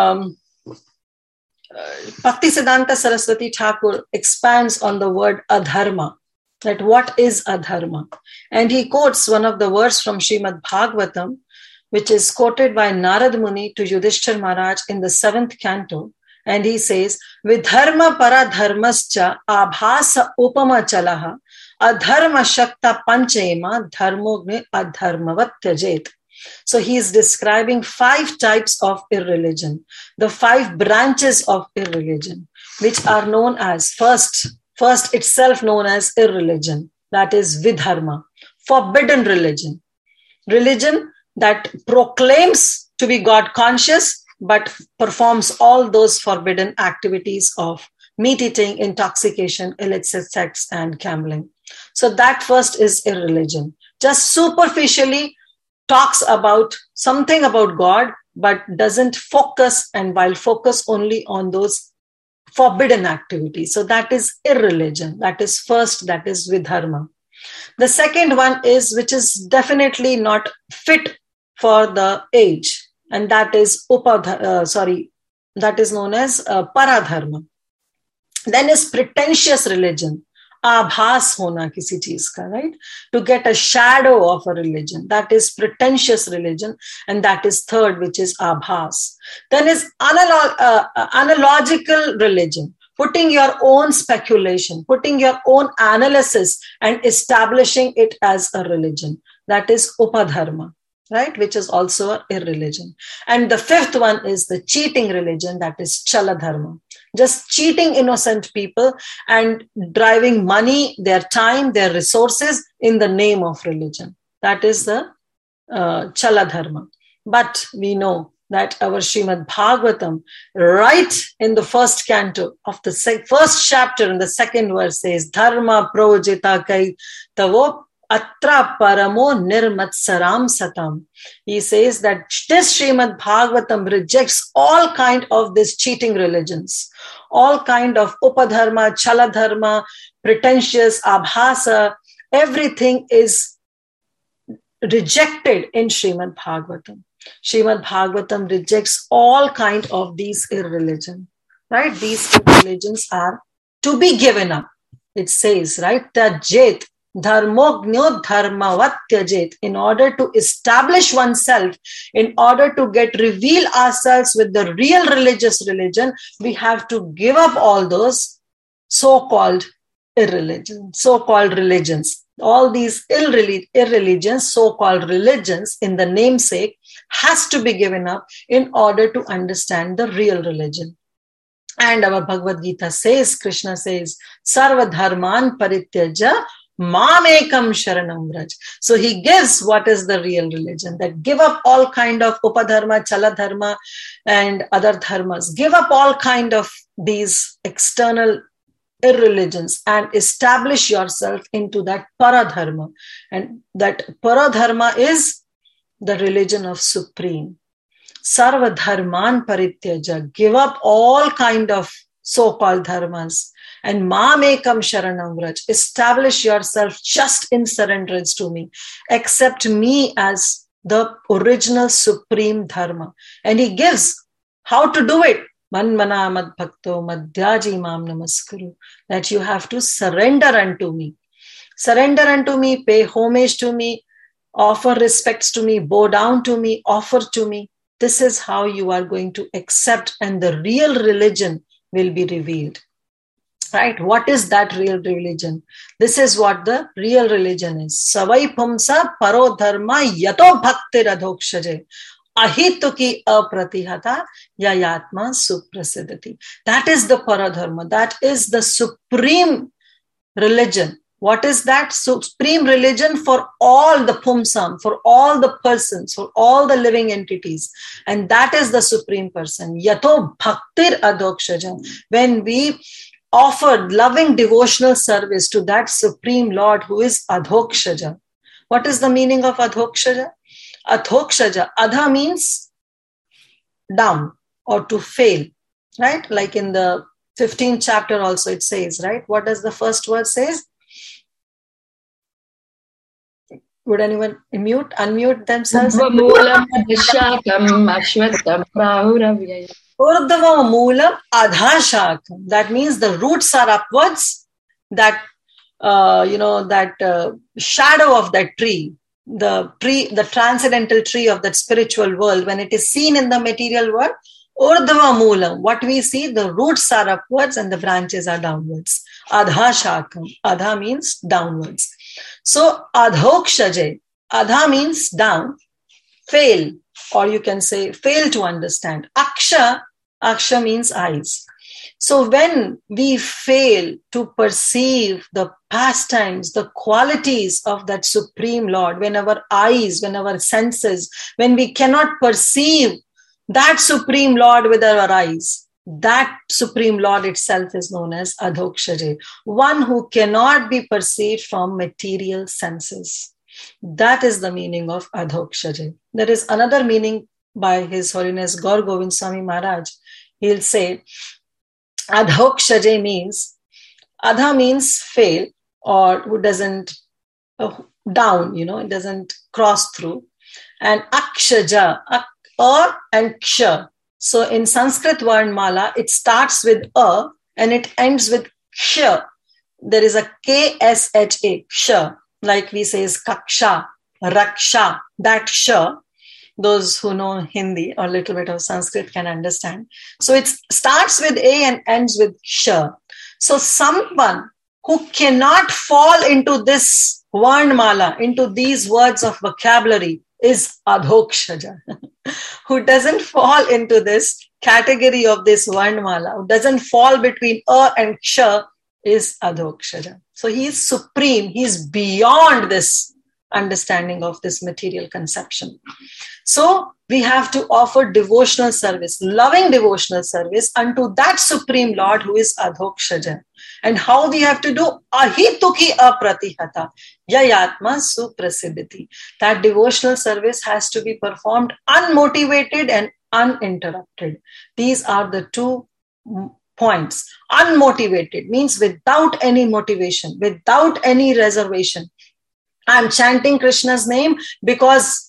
Bhaktisiddhanta Saraswati Thakur expands on the word adharma, that what is adharma? And he quotes one of the verses from Srimad Bhagavatam, which is quoted by Narad Muni to Yudhishthir Maharaj in the 7th canto. And he says, Vidharma para dharmascha abhasa upama chalaha adharma shakta panchema dharmogne adharmavat tyajet. So he is describing 5 types of irreligion, the 5 branches of irreligion, which are known as first itself known as irreligion, that is vidharma, forbidden religion. Religion that proclaims to be God conscious, but performs all those forbidden activities of meat eating, intoxication, illicit sex, and gambling. So that first is irreligion. Just superficially talks about something about God, but doesn't focus, and while focus only on those forbidden activities. So that is irreligion. That is first, that is vidharma. The second one is, which is definitely not fit for the age, and that is that is known as paradharma. Then is pretentious religion, abhas hona kisi cheez ka, right? To get a shadow of a religion, that is pretentious religion, and that is third, which is abhas. Then is analogical religion, putting your own speculation, putting your own analysis and establishing it as a religion. That is upadharma, right? Which is also a irreligion. And the fifth one is the cheating religion, that is chaladharma. Just cheating innocent people and driving money, their time, their resources in the name of religion. That is the chaladharma. But we know that our Srimad Bhagavatam, right in the first canto of the first chapter in the second verse says, Dharma projita kai tavo atra paramo nirmatsaram satam. He says that this Srimad Bhagavatam rejects all kind of these cheating religions, all kind of upadharma, chaladharma, pretentious, abhasa, everything is rejected in Srimad Bhagavatam. Srimad Bhagavatam rejects all kind of these irreligion, right? These irreligions are to be given up. It says, right, Tajet dharmogno dharmavatyajet. In order to establish oneself, in order to reveal ourselves with the real religious religion, we have to give up all those so-called irreligion, so-called religions. All these irreligions, so-called religions in the namesake, has to be given up in order to understand the real religion. And our Bhagavad Gita says, Krishna says, Sarva dharman parityaja mamekam sharanam vraj. So he gives what is the real religion, that give up all kind of upadharma, chaladharma, and other dharmas. Give up all kind of these external irreligions and establish yourself into that paradharma. And that paradharma is the religion of Supreme. Sarva dharman parityaja. Give up all kind of so-called dharmas. And mamekam sharanam vraj. Establish yourself just in surrenderance to me. Accept me as the original supreme dharma. And he gives how to do it. Manmana mad bhakto madhyaji mam namaskuru. That you have to surrender unto me. Surrender unto me, pay homage to me, offer respects to me, bow down to me, offer to me. This is how you are going to accept, and the real religion will be revealed. Right? What is that real religion? This is what the real religion is. Savai pumsa paro dharma yato bhaktir adhokshaje. Ahituki apratihata yayatma suprasidati. That is the paradharma. That is the supreme religion. What is that? Supreme religion for all the pumsam, for all the persons, for all the living entities. And that is the supreme person. Yato bhaktir adhokshaja. When we offer loving devotional service to that supreme Lord who is adhokshaja. What is the meaning of adhokshaja? Adhokshaja. Adha means down or to fail, right? Like in the 15th chapter also it says, right? What does the first word says? Would anyone unmute themselves? Urdhva moolam adhashakam. That means the roots are upwards. That shadow of that tree, the transcendental tree of that spiritual world, when it is seen in the material world, urdhva moolam. What we see, the roots are upwards and the branches are downwards. Adhashakam. Adha means downwards. So adhokshaje. Adha means down, fail, or you can say fail to understand. Aksha means eyes. So when we fail to perceive the pastimes, the qualities of that Supreme Lord, when our eyes, when our senses, when we cannot perceive That Supreme Lord with our eyes, that Supreme Lord itself is known as Adhokshaja, one who cannot be perceived from material senses. That is the meaning of Adhokshaja. There is another meaning by His Holiness Gaur Govind Swami Maharaj. He'll say, Adhokshaja means, Adha means fail, or who doesn't down, it doesn't cross through. And Akshaja, and Ksha. So in Sanskrit Varnmala, it starts with A and it ends with Ksha. There is a K-S-H-A, Ksha, like we say is Kaksha, Raksha, that Ksha. Those who know Hindi or a little bit of Sanskrit can understand. So it starts with A and ends with Ksha. So someone who cannot fall into this Varnmala, into these words of vocabulary, is Adhokshaja, who doesn't fall into this category of this Varnmala, who doesn't fall between A and Ksha, is Adhokshaja. So he is supreme, he is beyond this understanding of this material conception. So we have to offer devotional service, loving devotional service unto that Supreme Lord who is Adhokshaja. And how we have to do? Ahituki apratihata, yayatma suprasiddhiti. That devotional service has to be performed unmotivated and uninterrupted. These are the 2 points. Unmotivated means without any motivation, without any reservation. I'm chanting Krishna's name because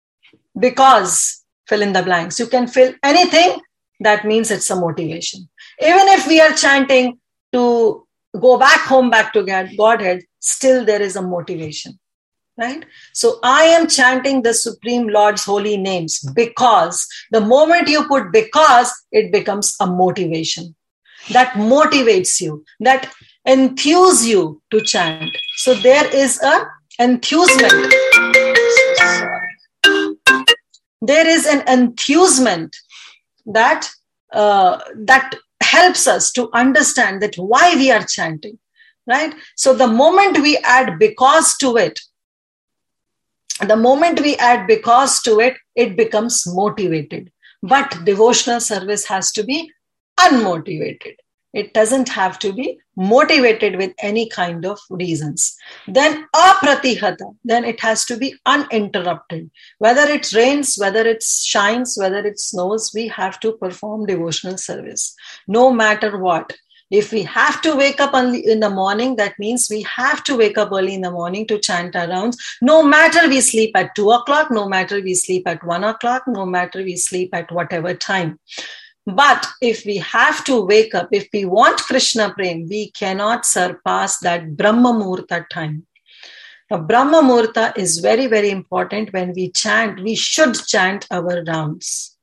fill in the blanks. You can fill anything. That means it's a motivation. Even if we are chanting to go back home, back to Godhead, still there is a motivation, right? So I am chanting the Supreme Lord's holy names because the moment you put because, it becomes a motivation. That motivates you, that enthuses you to chant. So there is a enthusement. There is an enthusement that helps us to understand that why we are chanting, right? So the moment we add because to it, it becomes motivated. But devotional service has to be unmotivated. It doesn't have to be motivated with any kind of reasons. Then apratihata, then it has to be uninterrupted. Whether it rains, whether it shines, whether it snows, we have to perform devotional service, no matter what. If we have to wake up early in the morning, that means we have to wake up early in the morning to chant our rounds, no matter we sleep at 2 o'clock, no matter we sleep at 1 o'clock, no matter we sleep at whatever time. But if we have to wake up, if we want Krishna Prem, we cannot surpass that Brahma Muhurta time. Now, Brahma Muhurta is very, very important. When we chant, we should chant our rounds.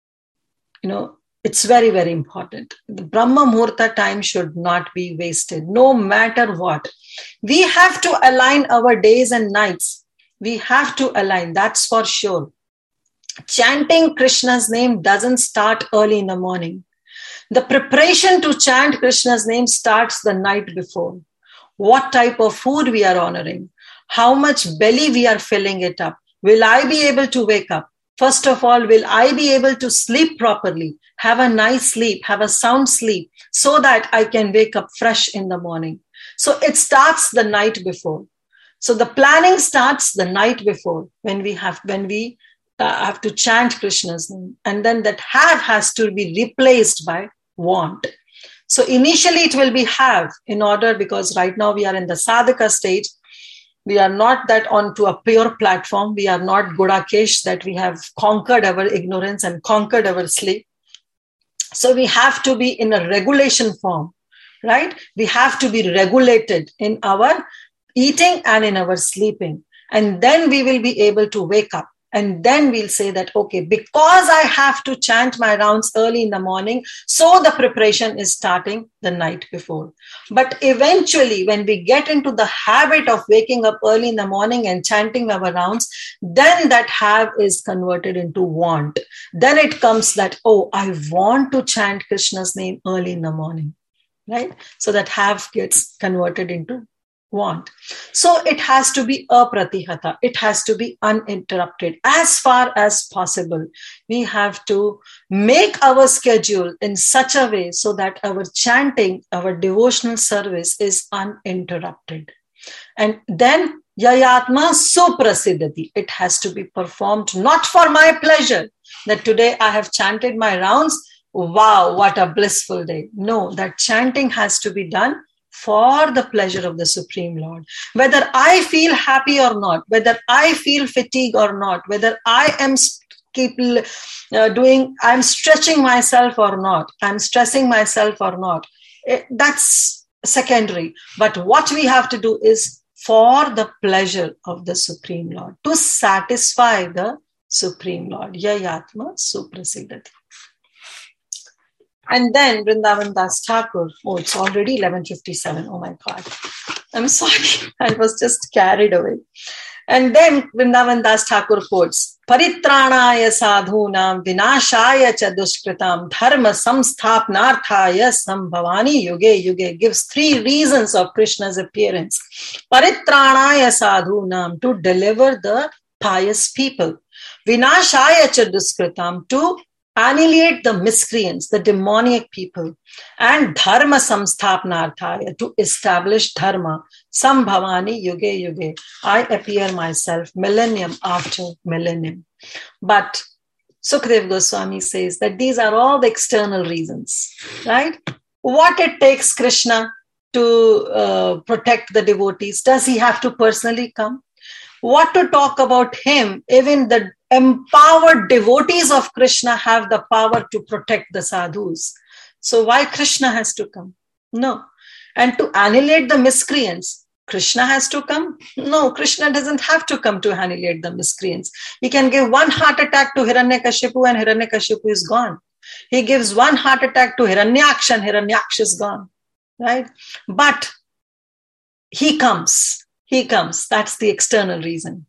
It's very, very important. The Brahma Muhurta time should not be wasted, no matter what. We have to align our days and nights. We have to align, that's for sure. Chanting Krishna's name doesn't start early in the morning. The preparation to chant Krishna's name starts the night before. What type of food we are honoring? How much belly we are filling it up? Will I be able to wake up? First of all, will I be able to sleep properly? Have a nice sleep, have a sound sleep, so that I can wake up fresh in the morning. So it starts the night before. So the planning starts the night before when we have to chant Krishna's name. And then that has to be replaced by want. So initially it will be in order, because right now we are in the sadhaka stage. We are not that onto a pure platform. We are not Gudakesh, that we have conquered our ignorance and conquered our sleep. So we have to be in a regulation form, right? We have to be regulated in our eating and in our sleeping. And then we will be able to wake up. And then we'll say that, okay, because I have to chant my rounds early in the morning, so the preparation is starting the night before. But eventually, when we get into the habit of waking up early in the morning and chanting our rounds, then that have is converted into want. Then it comes that, oh, I want to chant Krishna's name early in the morning, right? So that have gets converted into want. So it has to be apratihata. It has to be uninterrupted. As far as possible, we have to make our schedule in such a way so that our chanting, our devotional service is uninterrupted. And then Yayatma Suprasiddhati. It has to be performed not for my pleasure, that today I have chanted my rounds. Wow, what a blissful day. No, that chanting has to be done for the pleasure of the Supreme Lord. Whether I feel happy or not, whether I feel fatigue or not, whether I am I'm stretching myself or not, I'm stressing myself or not, that's secondary. But what we have to do is for the pleasure of the Supreme Lord, to satisfy the Supreme Lord. Yayatma Suprasiddhati. And then Vrindavan Das Thakur, it's already 11:57. Oh my God. I'm sorry. I was just carried away. And then Vrindavan Das Thakur quotes, Paritranaya sadhunam vinashaya cha dushkritam dharma samsthapnarthaya sambhavani yuge yuge, gives 3 reasons of Krishna's appearance. Paritranaya sadhunam, to deliver the pious people. Vinashaya cha dushkritam, to annihilate the miscreants, the demoniac people, and dharma samsthapnarthaya, to establish dharma. Sambhavani yuge yuge, I appear myself millennium after millennium. But Sukadeva Goswami says that these are all the external reasons, right? What it takes Krishna to protect the devotees. Does he have to personally come? What to talk about him? Even the empowered devotees of Krishna have the power to protect the sadhus. So why Krishna has to come? No. And to annihilate the miscreants, Krishna has to come? No, Krishna doesn't have to come to annihilate the miscreants. He can give 1 heart attack to Hiranyakashipu and Hiranyakashipu is gone. He gives 1 heart attack to Hiranyaksha and Hiranyaksha is gone. Right? But he comes. He comes. That's the external reason.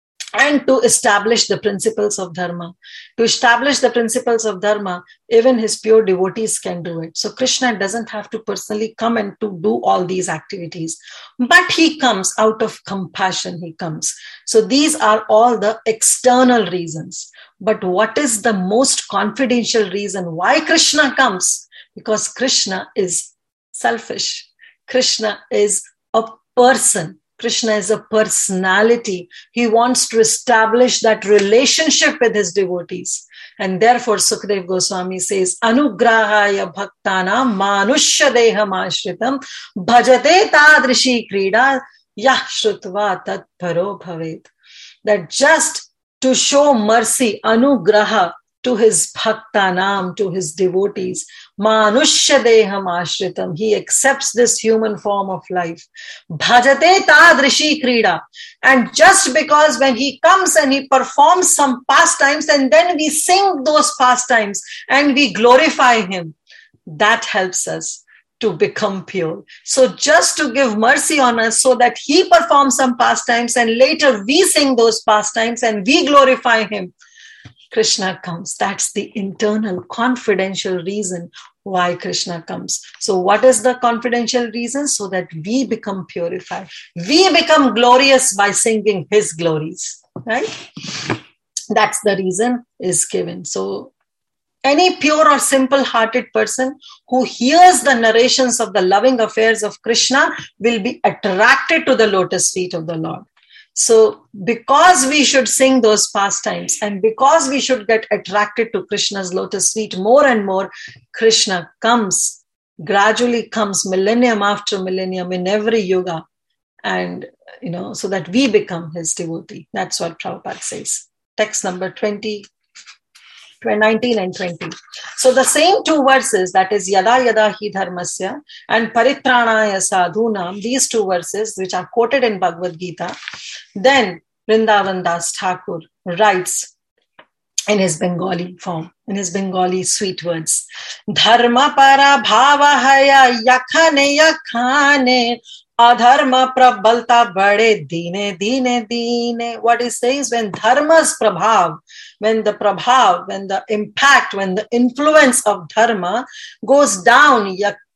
And to establish the principles of dharma. To establish the principles of dharma, even his pure devotees can do it. So Krishna doesn't have to personally come and to do all these activities. But he comes out of compassion, he comes. So these are all the external reasons. But what is the most confidential reason why Krishna comes? Because Krishna is selfish. Krishna is a person. Krishna is a personality. He wants to establish that relationship with his devotees. And therefore, Sukadeva Goswami says, Anugrahaya bhaktana manushya deham ashritam bhajate tadrishi krida yah shrutva tat paro bhavet. That just to show mercy, anugraha, to his bhaktanam, to his devotees, manushya deham ashritam, he accepts this human form of life. Bhajate tadrishi krida. And just because when he comes and he performs some pastimes and then we sing those pastimes and we glorify him, that helps us to become pure. So just to give mercy on us so that he performs some pastimes and later we sing those pastimes and we glorify him, Krishna comes. That's the internal confidential reason why Krishna comes. So what is the confidential reason? So that we become purified. We become glorious by singing his glories, right? That's the reason is given. So any pure or simple-hearted person who hears the narrations of the loving affairs of Krishna will be attracted to the lotus feet of the Lord. So because we should sing those pastimes and because we should get attracted to Krishna's lotus feet more and more, Krishna comes, gradually comes millennium after millennium in every yuga. And, so that we become his devotee. That's what Prabhupada says. Text number 19 and 20. So the same 2 verses, that is Yada Yada Hi Dharmasya and Paritranaya Sadhunam, these 2 verses which are quoted in Bhagavad Gita, then Vrindavan Das Thakur writes in his Bengali form, in his Bengali sweet words, Dharma para bhava haya yakhane yakhane adharma prabalta bade dine dine dine. What he says, when dharma's prabhav, when the impact, when the influence of dharma goes down,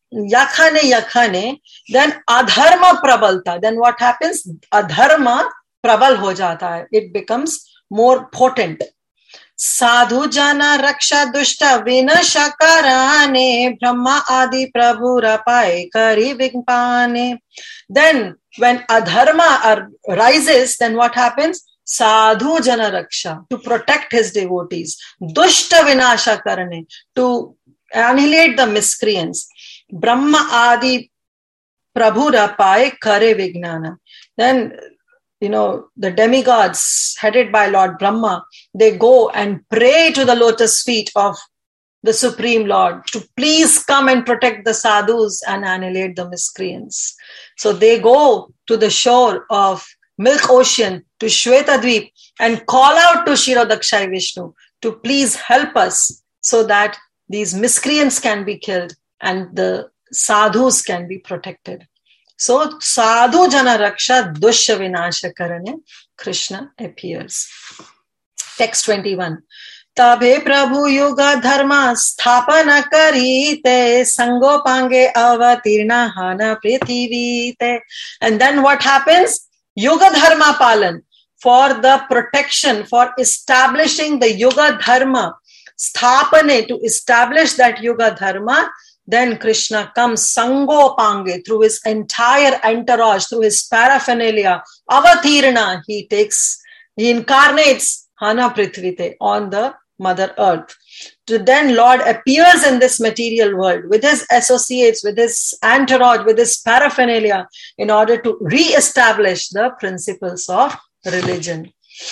yakhane, then adharma prabalta. Then what happens? Adharma prabal ho jata hai. It becomes more potent. Sadhu jana raksha dushta vinasha karane brahma adi prabhu rapai kari vigpane. Then when adharma rises, then what happens? Sadhu jana raksha, to protect his devotees. Dushta vinasha karane, to annihilate the miscreants. Brahma adi prabhu rapai kare vignana. Then the demigods headed by Lord Brahma, they go and pray to the lotus feet of the Supreme Lord to please come and protect the sadhus and annihilate the miscreants. So they go to the shore of Milk Ocean, to Shvetadvip, and call out to Kshirodakshay Vishnu to please help us so that these miscreants can be killed and the sadhus can be protected. So, sadhu jana raksha dusha vinasha karane, Krishna appears. Text 21. Tabhe prabhu yuga dharma sthapana karite sangopange avatirna hana prithivite. And then what happens? Yuga dharma palan, for the protection, for establishing the yuga dharma, sthapane, to establish that yuga dharma. Then Krishna comes sangopange, through his entire entourage, through his paraphernalia, avatirna, he incarnates hana prithvite, on the mother earth. Then Lord appears in this material world with his associates, with his entourage, with his paraphernalia, in order to re-establish the principles of religion.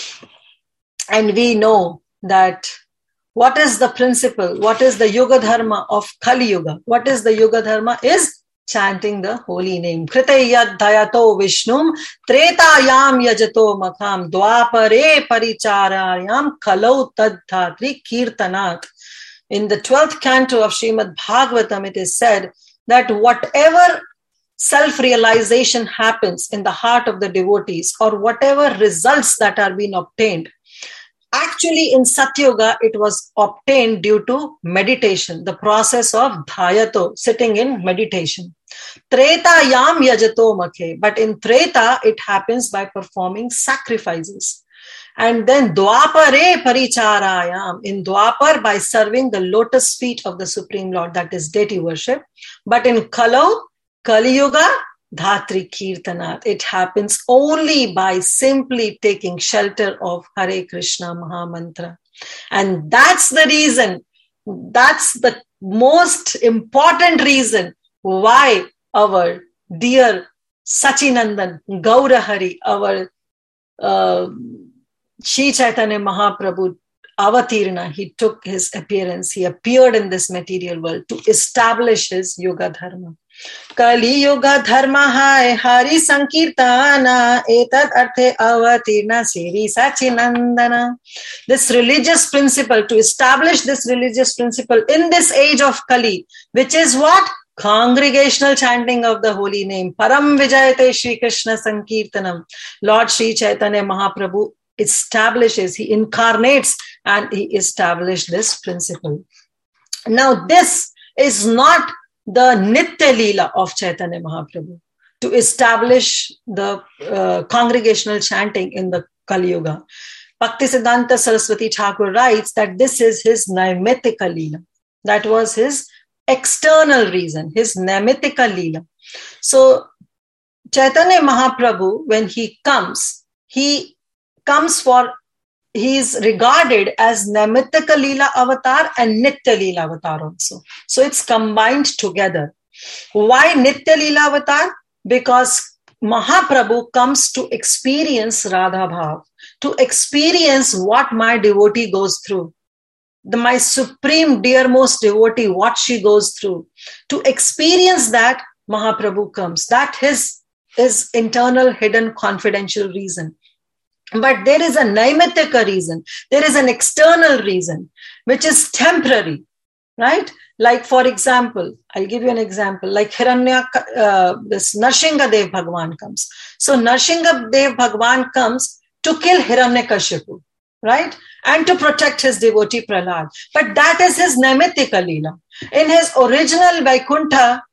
And we know that what is the principle? What is the Yuga Dharma of Kali Yuga? What is the Yuga Dharma? Is chanting the holy name. Krite yad dayato Vishnum, tretayam yajato makham, dwapare paricharayam, kalau tad dhatri kirtanat. In the 12th canto of Srimad Bhagavatam, it is said that whatever self-realization happens in the heart of the devotees, or whatever results that are being obtained, actually, in Satyuga, it was obtained due to meditation, the process of dhayato, sitting in meditation. Treta yam yajato makhe, but in Treta, it happens by performing sacrifices. And then Dwapare paricharayam, in Dwapar, by serving the lotus feet of the Supreme Lord, that is deity worship. But in Kali Yuga, Dhatri Kirtanat, it happens only by simply taking shelter of Hare Krishna Mahamantra. And that's the reason, that's the most important reason why our dear Sachinandan, Gaura Hari, our Shri Chaitanya Mahaprabhu Avatirna, he took his appearance, he appeared in this material world to establish his Yoga Dharma. Kali Yoga Dharma hai Hari Sankirtana etad arthe avatirna Sri Sachinandana. This religious principle, to establish this religious principle in this age of Kali, which is what? Congregational chanting of the holy name. Param Vijayate Shri Krishna Sankirtanam. Lord Shri Chaitanya Mahaprabhu establishes, he incarnates, and he established this principle. Now, this is not the Nitya Leela of Chaitanya Mahaprabhu, to establish the congregational chanting in the Kali Yuga. Bhaktisiddhanta Saraswati Thakur writes that this is his Naimittika Leela. That was his external reason, his Naimittika Leela. So, Chaitanya Mahaprabhu, when he comes for, he is regarded as Naimittika Leela avatar and Nitya Leela avatar also. So it's combined together. Why Nitya Leela avatar? Because Mahaprabhu comes to experience Radha Bhav, to experience what my devotee goes through. My supreme dearmost devotee, what she goes through. To experience that, Mahaprabhu comes. That is his internal, hidden, confidential reason. But there is a Naimittika reason. There is an external reason, which is temporary, right? Like, for example, I'll give you an example. Like this Narsingha Dev Bhagwan comes. So Narsingha Dev Bhagwan comes to kill Hiranyakashipu, right? And to protect his devotee Prahlad. But that is his Naimittika Leela. In his original Vaikuntha,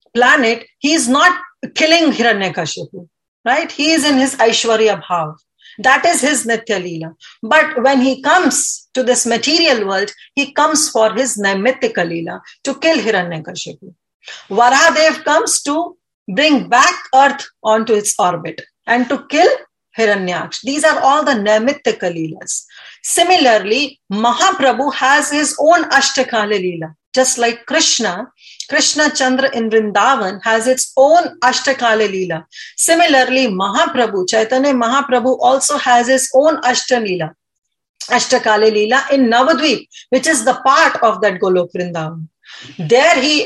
planet, he is not killing Hiranyakashipu, right? He is in his Aishwarya Bhav. That is his Nitya Leela. But when he comes to this material world, he comes for his Naimittika Leela, to kill Hiranyakashipu. Varahadev comes to bring back Earth onto its orbit and to kill Hiranyaksh. These are all the Naimittika Leelas. Similarly, Mahaprabhu has his own Ashtakala Leela. Just like Krishna Chandra in Vrindavan has its own Ashtakala Leela. Similarly, Mahaprabhu, Chaitanya Mahaprabhu also has his own Ashtakala Leela in Navadvip, which is the part of that Golok Vrindavan. There he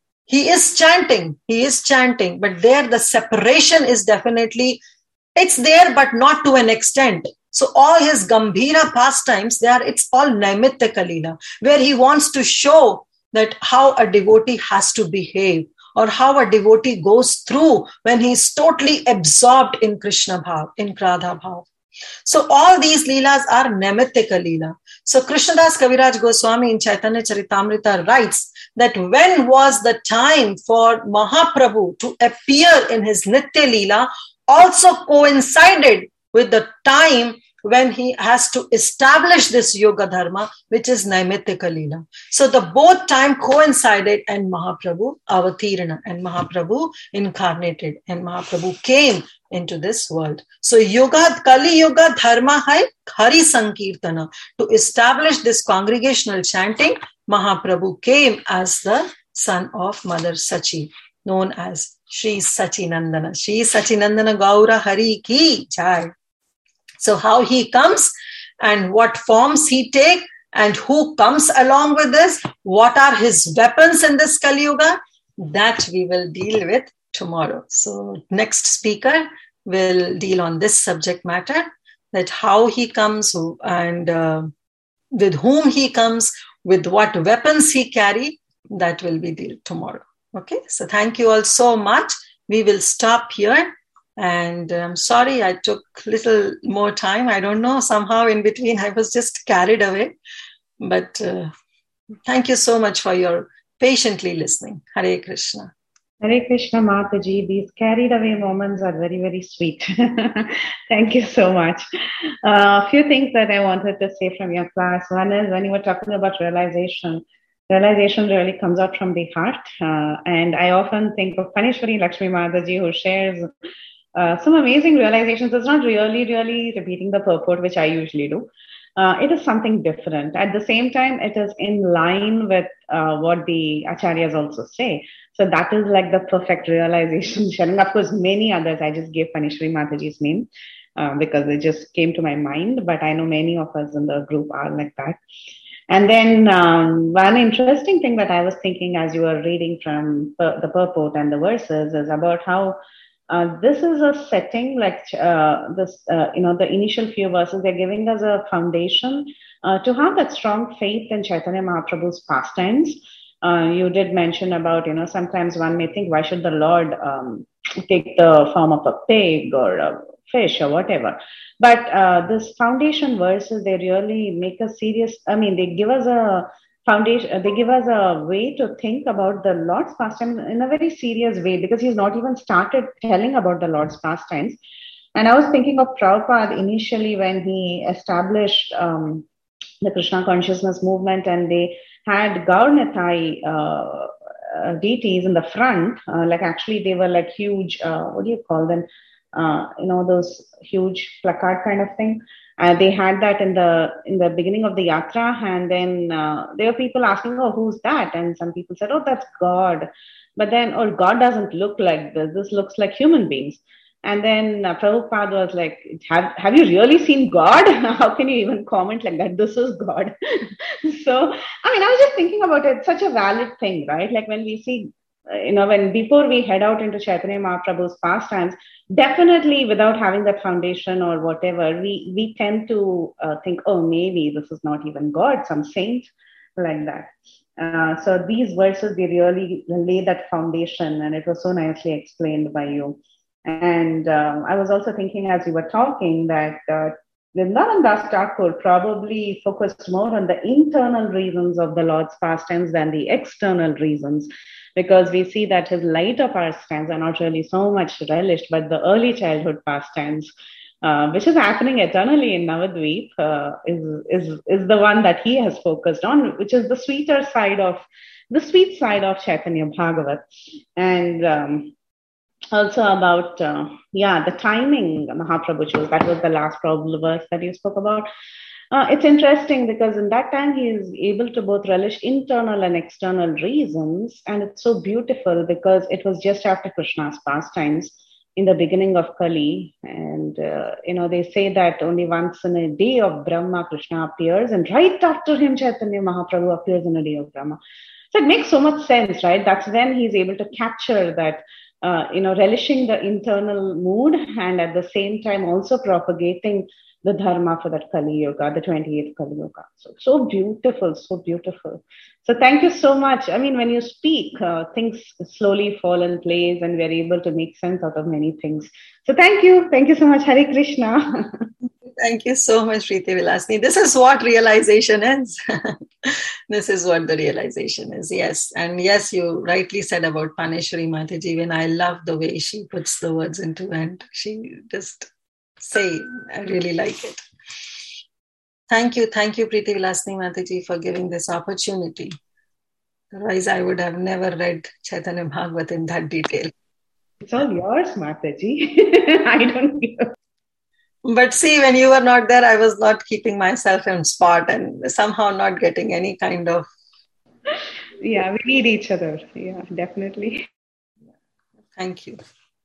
is chanting, but there the separation is definitely, it's there, but not to an extent. So all his Gambhira pastimes, it's all Naimittika Leela, where he wants to show that how a devotee has to behave, or how a devotee goes through when he's totally absorbed in Krishna Bhav, in Radha Bhav. So all these Leelas are Naimittika Leela. So Krishnadas Kaviraj Goswami in Chaitanya Charitamrita writes that when was the time for Mahaprabhu to appear in his Nitya Leela also coincided with the time when he has to establish this Yoga Dharma, which is Naimittika Leela. So the both time coincided, and Mahaprabhu avatirana, and Mahaprabhu incarnated, and Mahaprabhu came into this world. So Kali Yoga Dharma hai Hari Sankirtana. To establish this congregational chanting, Mahaprabhu came as the son of Mother Sachi, known as Sri Sachinandana. Sri Sachinandana Gaura Hari Ki Jai. So how he comes and what forms he takes and who comes along with this, what are his weapons in this Kali Yuga, that we will deal with tomorrow. So next speaker will deal on this subject matter, that how he comes and with whom he comes, with what weapons he carry, that will be dealt tomorrow. Okay, so thank you all so much. We will stop here. And I'm sorry I took a little more time. I don't know, somehow in between I was just carried away. But thank you so much for your patiently listening. Hare Krishna. Hare Krishna, Mataji. These carried away moments are very, very sweet. Thank you so much. A few things that I wanted to say from your class. One is when you were talking about realization really comes out from the heart. And I often think of Kanishwari Lakshmi Mataji, who shares some amazing realizations. It's not really repeating the purport, which I usually do. It is something different. At the same time, it is in line with what the acharyas also say. So that is like the perfect realization. And of course, many others. I just gave Kanishwari Mataji's name because it just came to my mind. But I know many of us in the group are like that. And then one interesting thing that I was thinking as you were reading from the purport and the verses is about how this is a setting like the initial few verses, they're giving us a foundation to have that strong faith in Chaitanya Mahaprabhu's pastimes. You did mention about, sometimes one may think, why should the Lord take the form of a pig or a fish or whatever? But this foundation verses, they really make a serious, they give us a foundation, they give us a way to think about the Lord's pastimes in a very serious way, because he's not even started telling about the Lord's pastimes. And I was thinking of Prabhupada initially when he established the Krishna consciousness movement, and they had Gaur Nitai deities in the front, like actually they were like huge, what do you call them? Those huge placard kind of thing. They had that in the beginning of the yatra, and then there were people asking, "Oh, who's that?" And some people said, "Oh, that's God." But then, "Oh, God doesn't look like this. This looks like human beings." And then Prabhupada was like, "Have you really seen God? How can you even comment like that? This is God." So, I was just thinking about it. It's such a valid thing, right? Like when we see, when before we head out into Chaitanya Mahaprabhu's pastimes, definitely without having that foundation or whatever, we tend to think, oh, maybe this is not even God, some saint like that. So these verses, they really lay that foundation, and it was so nicely explained by you. And I was also thinking as you were talking that Vrindavan Das Thakur probably focused more on the internal reasons of the Lord's pastimes than the external reasons. because we see that his later pastimes are not really so much relished, but the early childhood pastimes, which is happening eternally in Navadvip, is the one that he has focused on, which is the sweet side of Chaitanya Bhagavat. And also about, the timing Mahaprabhu chose. That was the last probable verse that you spoke about. It's interesting because in that time he is able to both relish internal and external reasons. And it's so beautiful because it was just after Krishna's pastimes in the beginning of Kali. And, they say that only once in a day of Brahma, Krishna appears. And right after him, Chaitanya Mahaprabhu appears in a day of Brahma. So it makes so much sense, right? That's when he's able to capture that, relishing the internal mood and at the same time also propagating the dharma for that Kali Yuga, the 28th Kali Yuga. So beautiful, so beautiful. So thank you so much. I mean, when you speak, things slowly fall in place and we're able to make sense out of many things. So thank you. Thank you so much. Hare Krishna. Thank you so much, Preeti Vilasni. This is what realization is. This is what the realization is. Yes. And yes, you rightly said about Paneshwari Mataji, when I love the way she puts the words into and she just say, I really like it. Thank you, Preeti Vilasni Mataji, for giving this opportunity. Otherwise, I would have never read Chaitanya Bhagavat in that detail. It's all yours, Mataji. I don't know. But see, when you were not there, I was not keeping myself in spot and somehow not getting any kind of... Yeah, we need each other. Yeah, definitely. Thank you.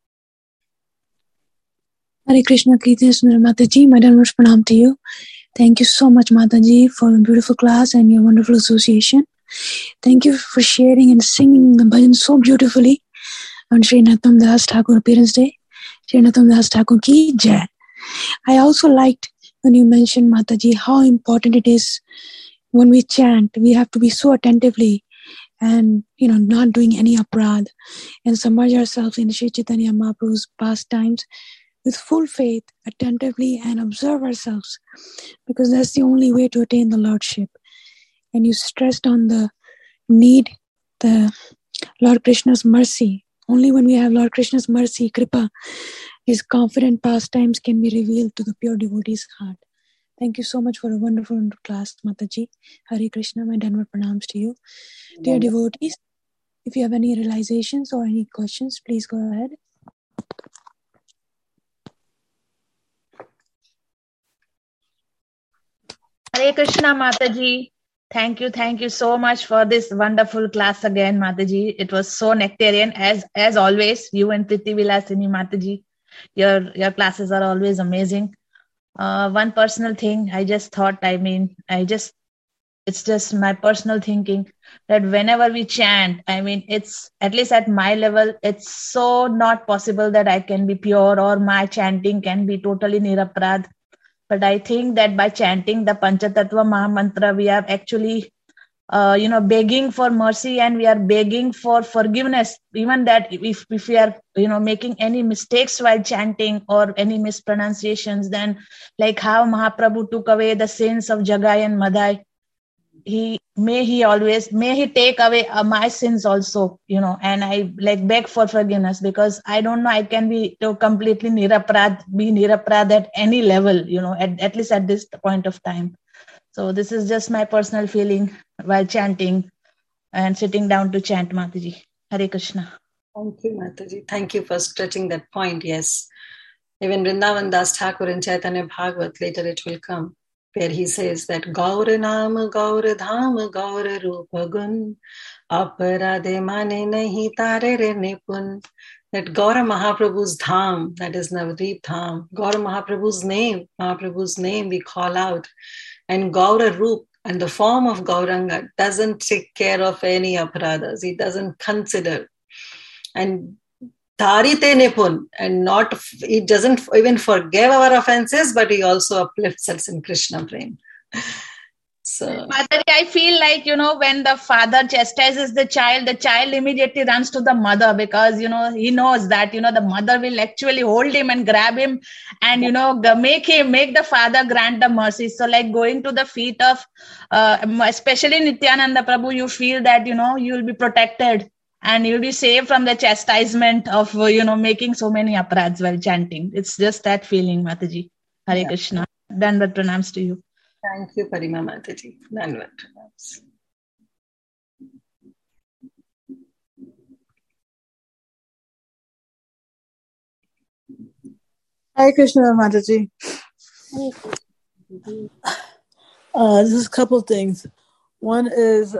Hare Krishna, Kirti Sundari Mataji, my downwards pranam to you. Thank you so much, Mataji, for the beautiful class and your wonderful association. Thank you for sharing and singing the bhajan so beautifully on Sri Narottam Das Thakur Appearance Day. Sri Narottam Das Thakur ki jai. I also liked when you mentioned, Mataji, how important it is when we chant. We have to be so attentively and, not doing any aparadh and submerge ourselves in Sri Chaitanya Mahaprabhu's pastimes with full faith, attentively, and observe ourselves, because that's the only way to attain the Lordship. And you stressed on the need, the Lord Krishna's mercy. Only when we have Lord Krishna's mercy, Kripa, His confident pastimes can be revealed to the pure devotee's heart. Thank you so much for a wonderful class, Mataji. Hare Krishna, my Dhanavad pranams to you. Dear devotees, if you have any realizations or any questions, please go ahead. Hare Krishna, Mataji. Thank you so much for this wonderful class again, Mataji. It was so nectarian as always. You and Preeti Vilasini, Mataji. Your classes are always amazing. One personal thing, I just thought, it's just my personal thinking that whenever we chant, it's at least at my level, it's so not possible that I can be pure or my chanting can be totally niraprad. But I think that by chanting the Panchatattva Mahamantra, we are actually begging for mercy and we are begging for forgiveness. Even that if we are, making any mistakes while chanting or any mispronunciations, then like how Mahaprabhu took away the sins of Jagai and Madhai, may he take away my sins also, and I beg for forgiveness, because I don't know, I can be completely niraprad at any level, at least at this point of time. So this is just my personal feeling while chanting and sitting down to chant, Mataji. Hare Krishna. Thank you, Mataji. Thank you for stretching that point. Yes. Even Vrindavan Das Thakur in Chaitanya Bhagavat, later it will come, where he says that Gaura Nama, Gaura Dhama, Gaura Rupa Gun, Aparade Mane Nahi Tare Re Nipun. That Gaura Mahaprabhu's Dham, that is Navadvip Dham, Gaura Mahaprabhu's name we call out. And Gaura Roop and the form of Gauranga doesn't take care of any aparadas. He doesn't consider. And Tarite Nipun, and he doesn't even forgive our offenses, but he also uplifts us in Krishna Prem. So, Mataji, I feel like, when the father chastises the child immediately runs to the mother, because, he knows that, the mother will actually hold him and grab him and, make the father grant the mercy. So like going to the feet of, especially Nityananda Prabhu, you feel that, you will be protected. and you'll be saved from the chastisement of, making so many aparads while chanting. It's just that feeling, Mataji. Hare Krishna. Dandavat pranams to you. Thank you, Parima Mataji. Dandavat pranams. Hare Krishna, Mataji. Just a couple of things. One is,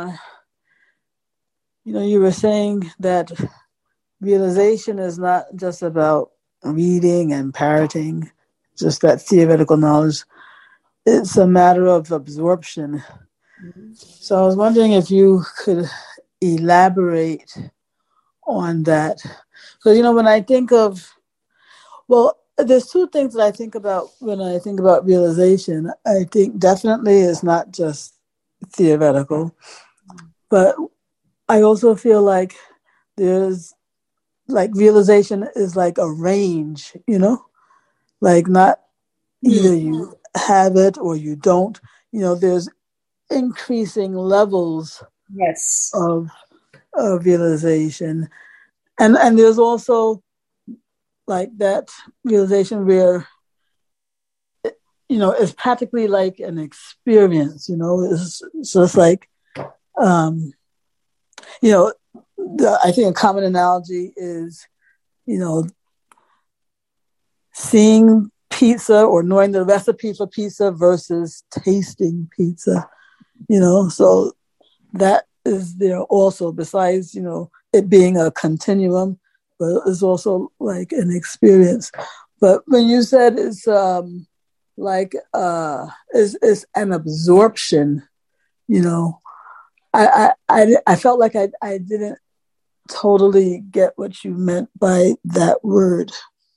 you were saying that realization is not just about reading and parroting, just that theoretical knowledge. It's a matter of absorption. So I was wondering if you could elaborate on that. Because, when I think of, there's two things that I think about when I think about realization. I think definitely it's not just theoretical, but I also feel like there's realization is like a range, like not either you have it or you don't, there's increasing levels of realization. And there's also like that realization where, it's practically like an experience, so it's like, I think a common analogy is, seeing pizza or knowing the recipe for pizza versus tasting pizza, so that is there also, besides, it being a continuum, but it's also like an experience. But when you said it's it's an absorption, I felt like I didn't totally get what you meant by that word.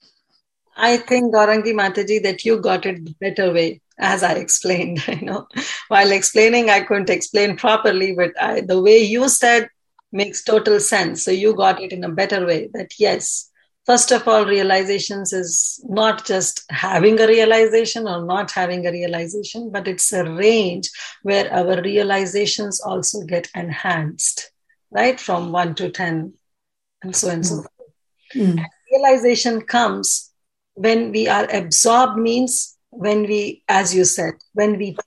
I think, Gaurangi Mataji, that you got it the better way, as I explained. While explaining, I couldn't explain properly, but the way you said makes total sense. So you got it in a better way. That yes, first of all, realizations is not just having a realization or not having a realization, but it's a range where our realizations also get enhanced, right? From 1 to 10 and so on and so forth. And realization comes when we are absorbed, means when we, as you said, when we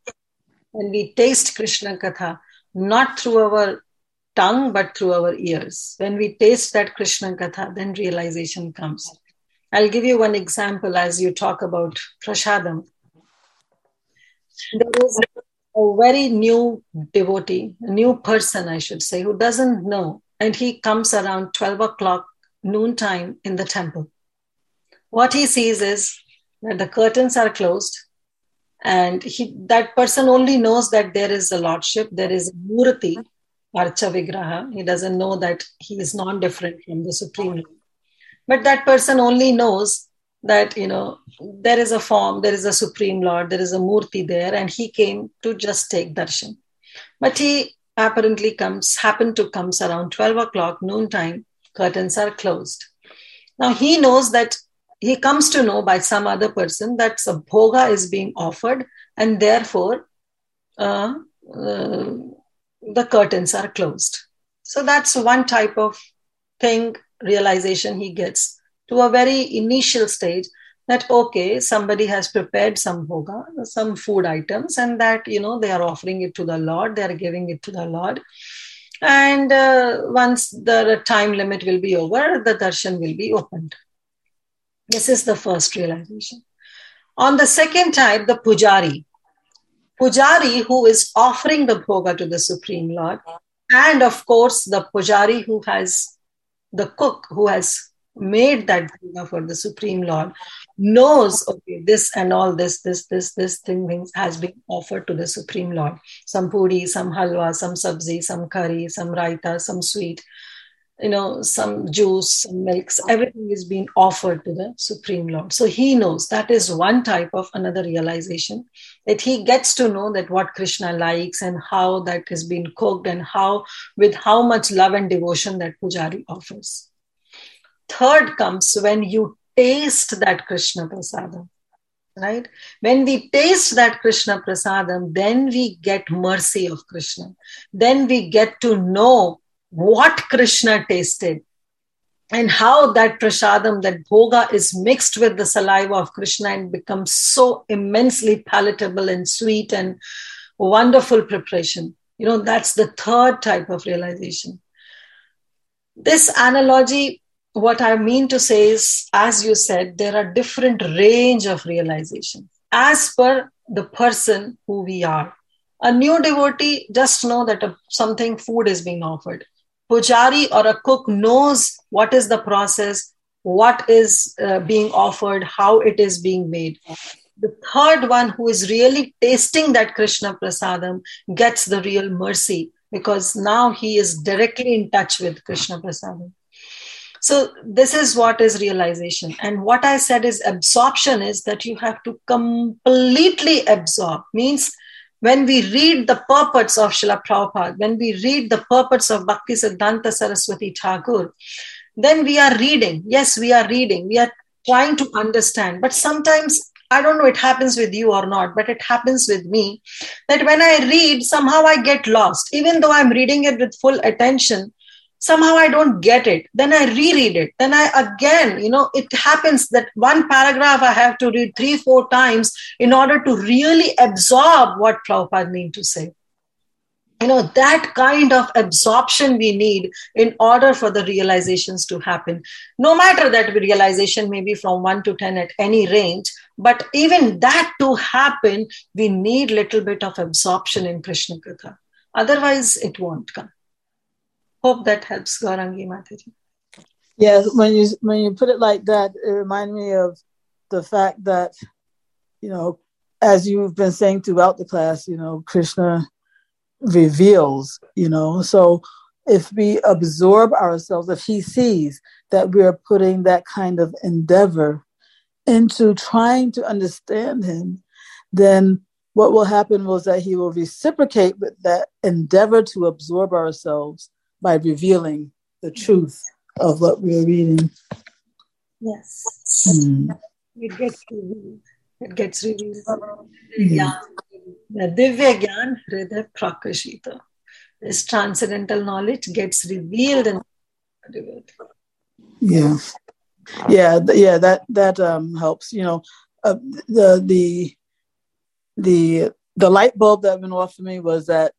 taste Krishna Katha, not through our tongue, but through our ears. When we taste that Krishna Katha, then realization comes. I'll give you one example as you talk about prasadam. There is a very new devotee, a new person, I should say, who doesn't know. And he comes around 12 o'clock noontime in the temple. What he sees is that the curtains are closed, and that person only knows that there is a lordship, there is a murti, Archa Vigraha. He doesn't know that he is not different from the Supreme Lord. But that person only knows that, there is a form, there is a Supreme Lord, there is a murti there, and he came to just take darshan. But he apparently happened to come around 12 o'clock noontime, curtains are closed. Now he knows that, he comes to know by some other person that a bhoga is being offered, and therefore the curtains are closed. So that's one type of thing, realization he gets to a very initial stage that, okay, somebody has prepared some bhoga, some food items, and that, they are offering it to the Lord, they are giving it to the Lord. And once the time limit will be over, the darshan will be opened. This is the first realization. On the second type, the pujari who is offering the bhoga to the Supreme Lord, and of course the pujari who has, the cook who has made that bhoga for the Supreme Lord, knows, okay, this and all this thing has been offered to the Supreme Lord. Some puri, some halwa, some sabzi, some curry, some raita, some sweet, some juice, some milks, everything is being offered to the Supreme Lord. So he knows. That is one type of another realization, that he gets to know that what Krishna likes and how that is being cooked, and with how much love and devotion that pujari offers. Third comes when you taste that Krishna prasadam, right? When we taste that Krishna prasadam, then we get mercy of Krishna. Then we get to know what Krishna tasted and how that prasadam, that bhoga, is mixed with the saliva of Krishna and becomes so immensely palatable and sweet and wonderful preparation. That's the third type of realization. This analogy, what I mean to say is, as you said, there are different range of realization as per the person who we are. A new devotee, just know that something food is being offered. Pujari or a cook knows what is the process, what is being offered, how it is being made. The third one, who is really tasting that Krishna prasadam, gets the real mercy, because now he is directly in touch with Krishna prasadam. So this is what is realization. And what I said is absorption, is that you have to completely absorb. Means when we read the purports of Srila Prabhupada, when we read the purports of Bhaktisiddhanta Saraswati Thakur, then we are reading. Yes, we are reading. We are trying to understand. But sometimes, I don't know it happens with you or not, but it happens with me, that when I read, somehow I get lost. Even though I'm reading it with full attention, somehow I don't get it. Then I reread it. Then it happens that one paragraph I have to read 3-4 times in order to really absorb what Prabhupada means to say. That kind of absorption we need in order for the realizations to happen. No matter that realization may be from 1 to 10 at any range, but even that to happen, we need little bit of absorption in Krishna Katha. Otherwise, it won't come. Hope that helps, Gaurangi Mataji. Yes, when you put it like that, it reminded me of the fact that, as you've been saying throughout the class, Krishna reveals, so if we absorb ourselves, if he sees that we are putting that kind of endeavor into trying to understand him, then what will happen was that he will reciprocate with that endeavor to absorb ourselves by revealing the truth of what we're reading. Yes. It gets revealed. The Divya Gyan Hridaya Prakashita. This transcendental knowledge gets revealed and revealed. Yeah. That helps. The light bulb that went off for me was that,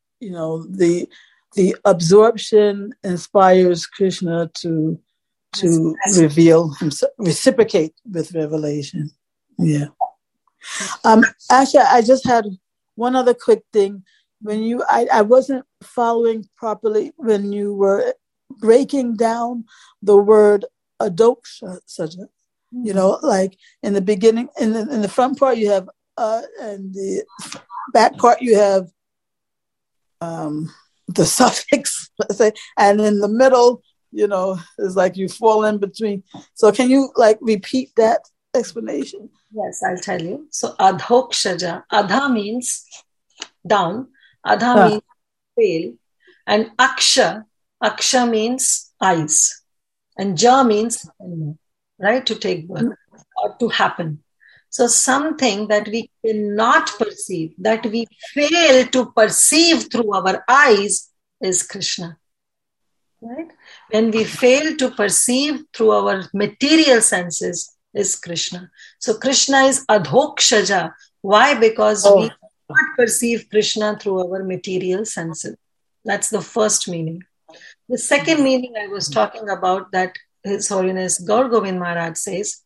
the absorption inspires Krishna to reveal himself, reciprocate with revelation. Yeah. Actually, I just had one other quick thing. When I wasn't following properly when you were breaking down the word adoksha, like in the beginning, in the front part you have and the back part you have the suffix, let's say, and in the middle, is like you fall in between. So can you repeat that explanation? Yes, I'll tell you. So adhokshaja, adha means down, adha means fail, and aksha means eyes, and ja means right, to take birth or to happen. So something that we cannot perceive, that we fail to perceive through our eyes, is Krishna. Right? When we fail to perceive through our material senses, is Krishna. So Krishna is adhokshaja. Why? Because we cannot perceive Krishna through our material senses. That's the first meaning. The second meaning I was talking about, that His Holiness Gaur Govind Maharaj says,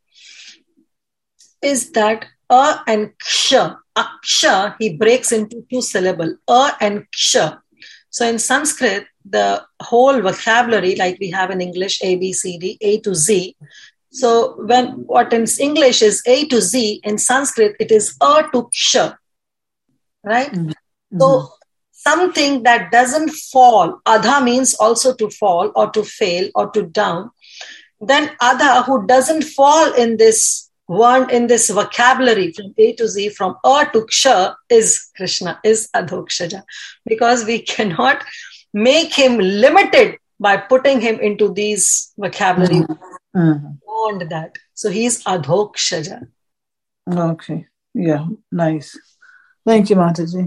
is that a and ksha. Aksha, he breaks into 2 syllables, a and ksha. So in Sanskrit, the whole vocabulary, like we have in English, A, B, C, D, A to Z. So what in English is A to Z, in Sanskrit, it is a to ksha. Right? Mm-hmm. So something that doesn't fall, adha means also to fall or to fail or to down. Then adha, who doesn't fall in this one, in this vocabulary from A to Z, from A to Ksha, is Krishna, is Adhokshaja. Because we cannot make him limited by putting him into these vocabulary beyond that. So he's Adhokshaja. Okay. Yeah, nice. Thank you, Mataji.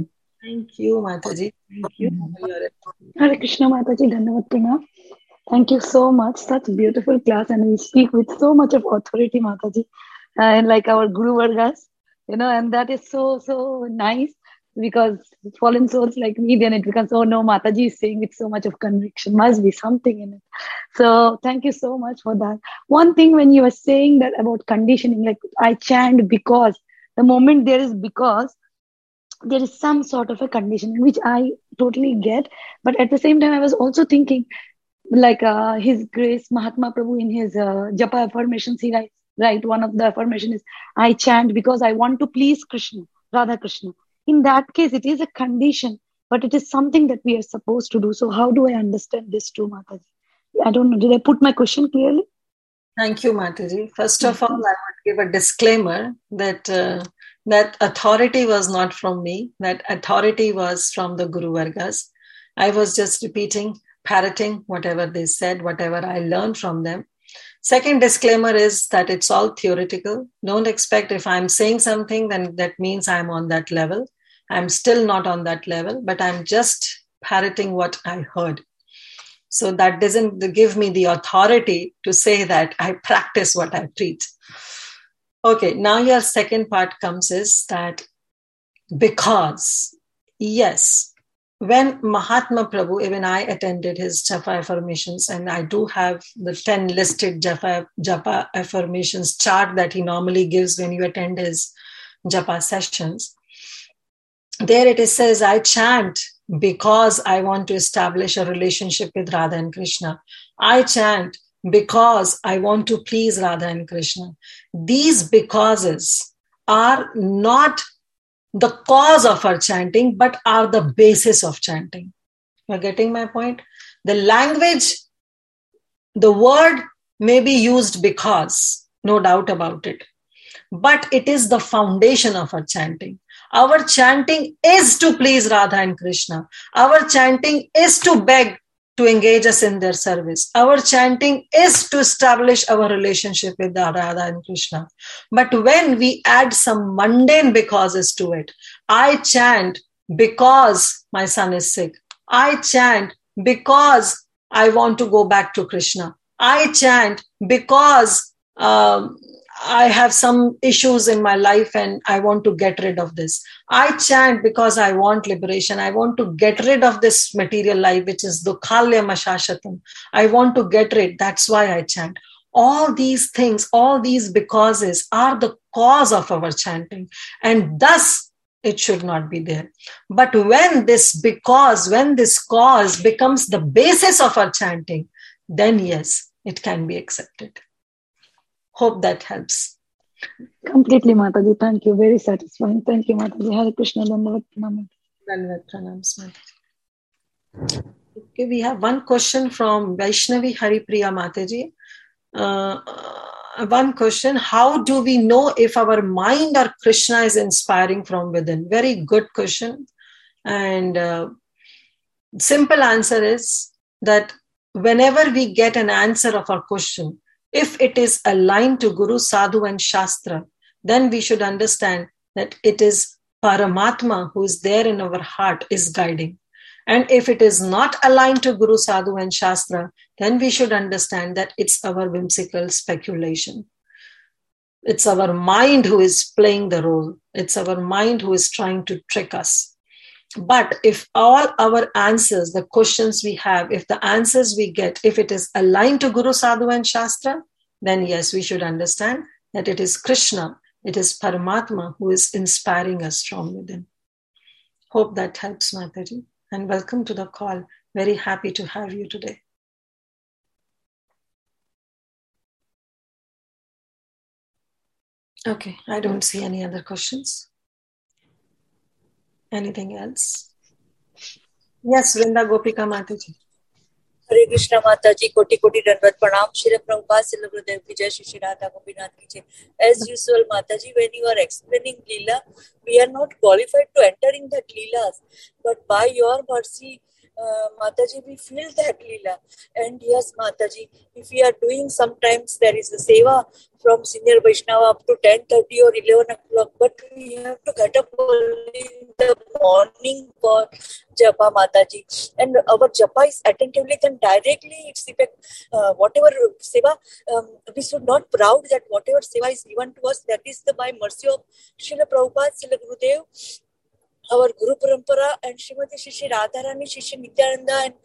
Thank you, Mataji. Thank you for your Hare Krishna Mataji, Dhanavad Pranam. Thank you so much. Such beautiful class, and we speak with so much of authority, Mataji, and like our Guru Vargas, and that is so nice because fallen souls like me, then it becomes, oh no, Mataji is saying with so much of conviction, must be something in it. So thank you so much for that. One thing when you were saying that about conditioning, like I chant because the moment there is because, there is some sort of a condition which I totally get. But at the same time, I was also thinking, like His Grace Mahatma Prabhu in his Japa affirmations, he writes, right? One of the affirmation is, I chant because I want to please Krishna, Radha Krishna. In that case, it is a condition, but it is something that we are supposed to do. So how do I understand this too, Mataji? I don't know. Did I put my question clearly? Thank you, Mataji. First of all, I would give a disclaimer that that authority was not from me. That authority was from the Guru Vargas. I was just repeating, parroting whatever they said, whatever I learned from them. Second disclaimer is that it's all theoretical. Don't expect if I'm saying something, then that means I'm on that level. I'm still not on that level, but I'm just parroting what I heard. So that doesn't give me the authority to say that I practice what I preach. Okay, now your second part comes is that because, yes, when Mahatma Prabhu, even I attended his Japa affirmations, and I do have the 10 listed Japa affirmations chart that he normally gives when you attend his Japa sessions. There it says, I chant because I want to establish a relationship with Radha and Krishna. I chant because I want to please Radha and Krishna. These becauses are not the cause of our chanting, but are the basis of chanting. You're getting my point? The language, the word may be used because, no doubt about it, but it is the foundation of our chanting. Our chanting is to please Radha and Krishna. Our chanting is to beg to engage us in their service. Our chanting is to establish our relationship with Radha and Krishna. But when we add some mundane becauses to it, I chant because my son is sick. I chant because I want to go back to Krishna. I chant because I have some issues in my life and I want to get rid of this. I chant because I want liberation. I want to get rid of this material life, which is dukhalya mashashatam. I want to get rid. That's why I chant. All these things, all these becauses are the cause of our chanting. And thus, it should not be there. But when this cause becomes the basis of our chanting, then yes, it can be accepted. Hope that helps. Completely, Mataji. Thank you. Very satisfying. Thank you, Mataji. Hare Krishna. Dhanavad Pranam. Dhanavad Pranam, Mataji. Okay, we have one question from Vaishnavi Haripriya Mataji. One question: how do we know if our mind or Krishna is inspiring from within? Very good question. And simple answer is that whenever we get an answer of our question, if it is aligned to Guru, Sadhu and Shastra, then we should understand that it is Paramatma who is there in our heart is guiding. And if it is not aligned to Guru, Sadhu and Shastra, then we should understand that it's our whimsical speculation. It's our mind who is playing the role. It's our mind who is trying to trick us. But if all our answers, the questions we have, if the answers we get, if it is aligned to Guru, Sadhu and Shastra, then yes, we should understand that it is Krishna, it is Paramatma who is inspiring us from within. Hope that helps, Mataji. And welcome to the call. Very happy to have you today. Okay, I don't see any other questions. Anything else? Yes, Vrinda Gopika Mataji. Hare Krishna Mataji, Koti Koti Dhanavad Pranam, Shri Prabhupada Srila Gurudev Ki Jai, Shri Radha Gopinath Ki Jai. As usual, Mataji, when you are explaining Leela, we are not qualified to enter in that Leelas, but by your mercy, Mataji, we feel that Leela. And yes, Mataji, if we are doing, sometimes there is a seva from senior Vaishnava up to 10:30 or 11 o'clock, but we have to get up early in the morning for japa, Mataji. And our japa is attentively, then directly its effect, whatever seva, we should not proud that whatever seva is given to us, that is by mercy of Srila Prabhupada, Srila Gurudev, our Guru Parampara, and Srimati Shishi Radharani, Shishi Nityananda, and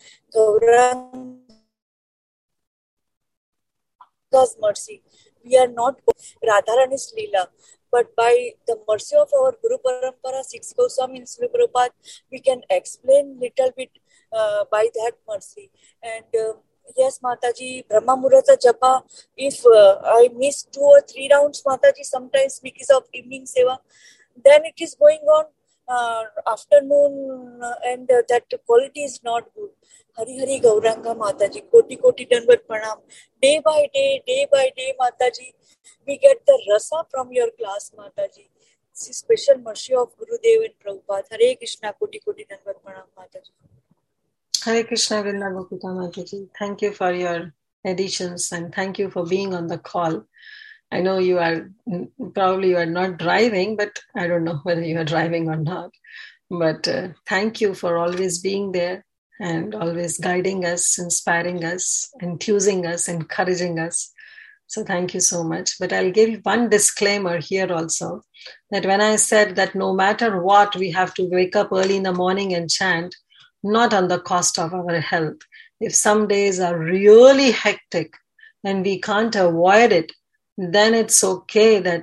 Gauranga's mercy. We are not Radharani's Leela, but by the mercy of our Guru Parampara, Six Goswami and Srila Prabhupada, we can explain little bit by that mercy. And yes, Mataji, Brahma Muhurta Japa, if I miss 2 or 3 rounds, Mataji, sometimes because of evening seva, then it is going on afternoon, and that quality is not good. Hari Hari Gauranga Mataji, Koti Koti Dandavat Pranam. Day by day, Mataji, we get the rasa from your class, Mataji. This is special mercy of Gurudev and Prabhupada. Hare Krishna, Koti Koti Dandavat Pranam, Mataji. Hare Krishna, Vrinda Gopika Mataji. Thank you for your additions and thank you for being on the call. I know you are not driving, but I don't know whether you are driving or not. But thank you for always being there and always guiding us, inspiring us, enthusing us, encouraging us. So thank you so much. But I'll give one disclaimer here also, that when I said that no matter what, we have to wake up early in the morning and chant, not on the cost of our health. If some days are really hectic and we can't avoid it, then it's okay that,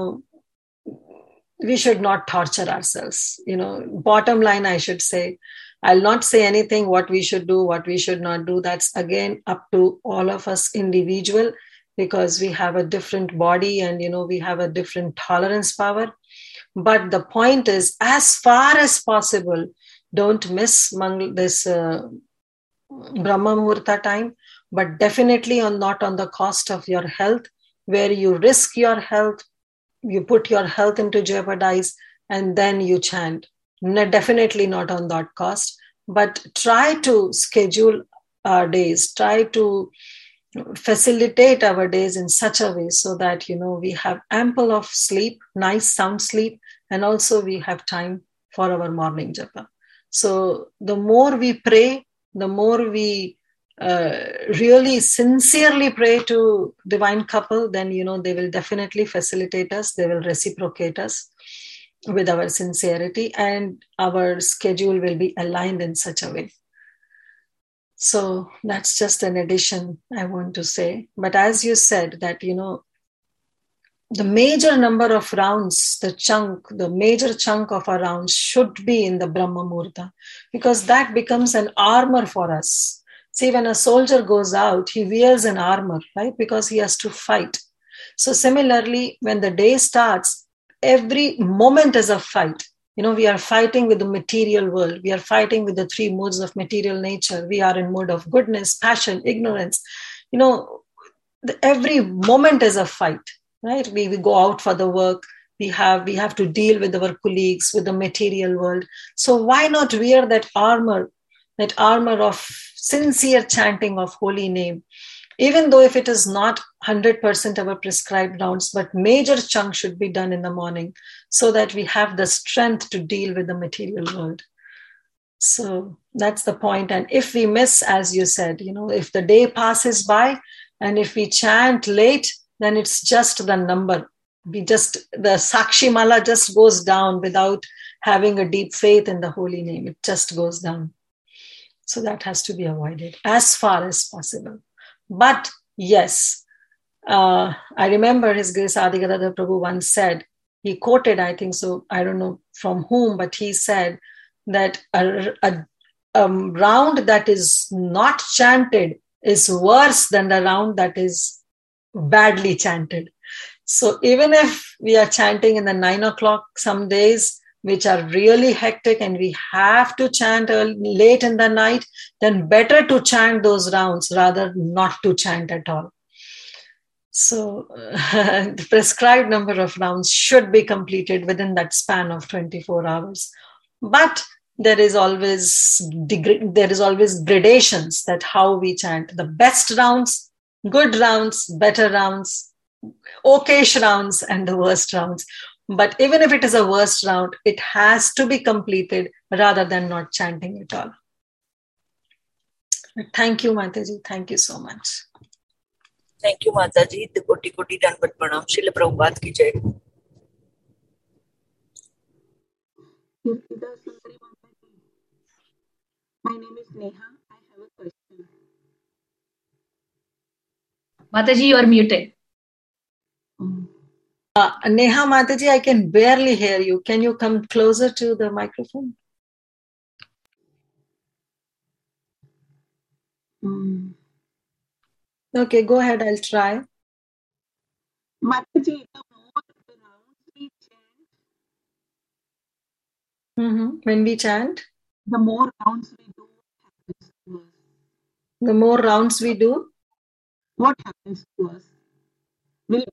we should not torture ourselves. Bottom line, I should say, I'll not say anything what we should do, what we should not do. That's again up to all of us individual, because we have a different body and, we have a different tolerance power. But the point is, as far as possible, don't miss this Brahma Muhurta time, but definitely not on the cost of your health, where you risk your health, you put your health into jeopardize, and then you chant. Definitely not on that cost, but try to schedule our days, try to facilitate our days in such a way so that, we have ample of sleep, nice sound sleep, and also we have time for our morning japa. So the more we pray, the more we really sincerely pray to Divine Couple, then, they will definitely facilitate us. They will reciprocate us with our sincerity, and our schedule will be aligned in such a way. So that's just an addition I want to say. But as you said that, the major number of rounds, the major chunk of our rounds should be in the Brahma Muhurta, because that becomes an armor for us. See, when a soldier goes out, he wears an armor, right? Because he has to fight. So similarly, when the day starts, every moment is a fight. We are fighting with the material world. We are fighting with the 3 modes of material nature. We are in mode of goodness, passion, ignorance. Every moment is a fight, right? We go out for the work. We have to deal with our colleagues, with the material world. So why not wear that armor of sincere chanting of holy name, even though if it is not 100% our prescribed rounds, but major chunk should be done in the morning so that we have the strength to deal with the material world. So that's the point. And if we miss, as you said, if the day passes by and if we chant late, then it's just the number. The Sakshi Mala just goes down without having a deep faith in the holy name. It just goes down. So that has to be avoided as far as possible. But yes, I remember His Grace Adi Gadadhar Prabhu once said, he quoted, I think so, I don't know from whom, but he said that a round that is not chanted is worse than the round that is badly chanted. So even if we are chanting in the 9 o'clock some days, which are really hectic and we have to chant late in the night, then better to chant those rounds rather not to chant at all. So the prescribed number of rounds should be completed within that span of 24 hours. But there is always gradations that how we chant. The best rounds, good rounds, better rounds, okayish rounds, and the worst rounds. But even if it is a worst round, it has to be completed rather than not chanting at all. Thank you, Mataji. Thank you so much. Thank you, Mataji. The koti dandat pranam. Srila Prabhupada ki jai. My name is Neha. I have a question. Mataji, you are muted. Neha, Mataji, I can barely hear you. Can you come closer to the microphone? Okay, go ahead. I'll try. Mataji, the more rounds we chant, when we chant, the more rounds we do, what happens to us? The more rounds we do, what happens to us? Will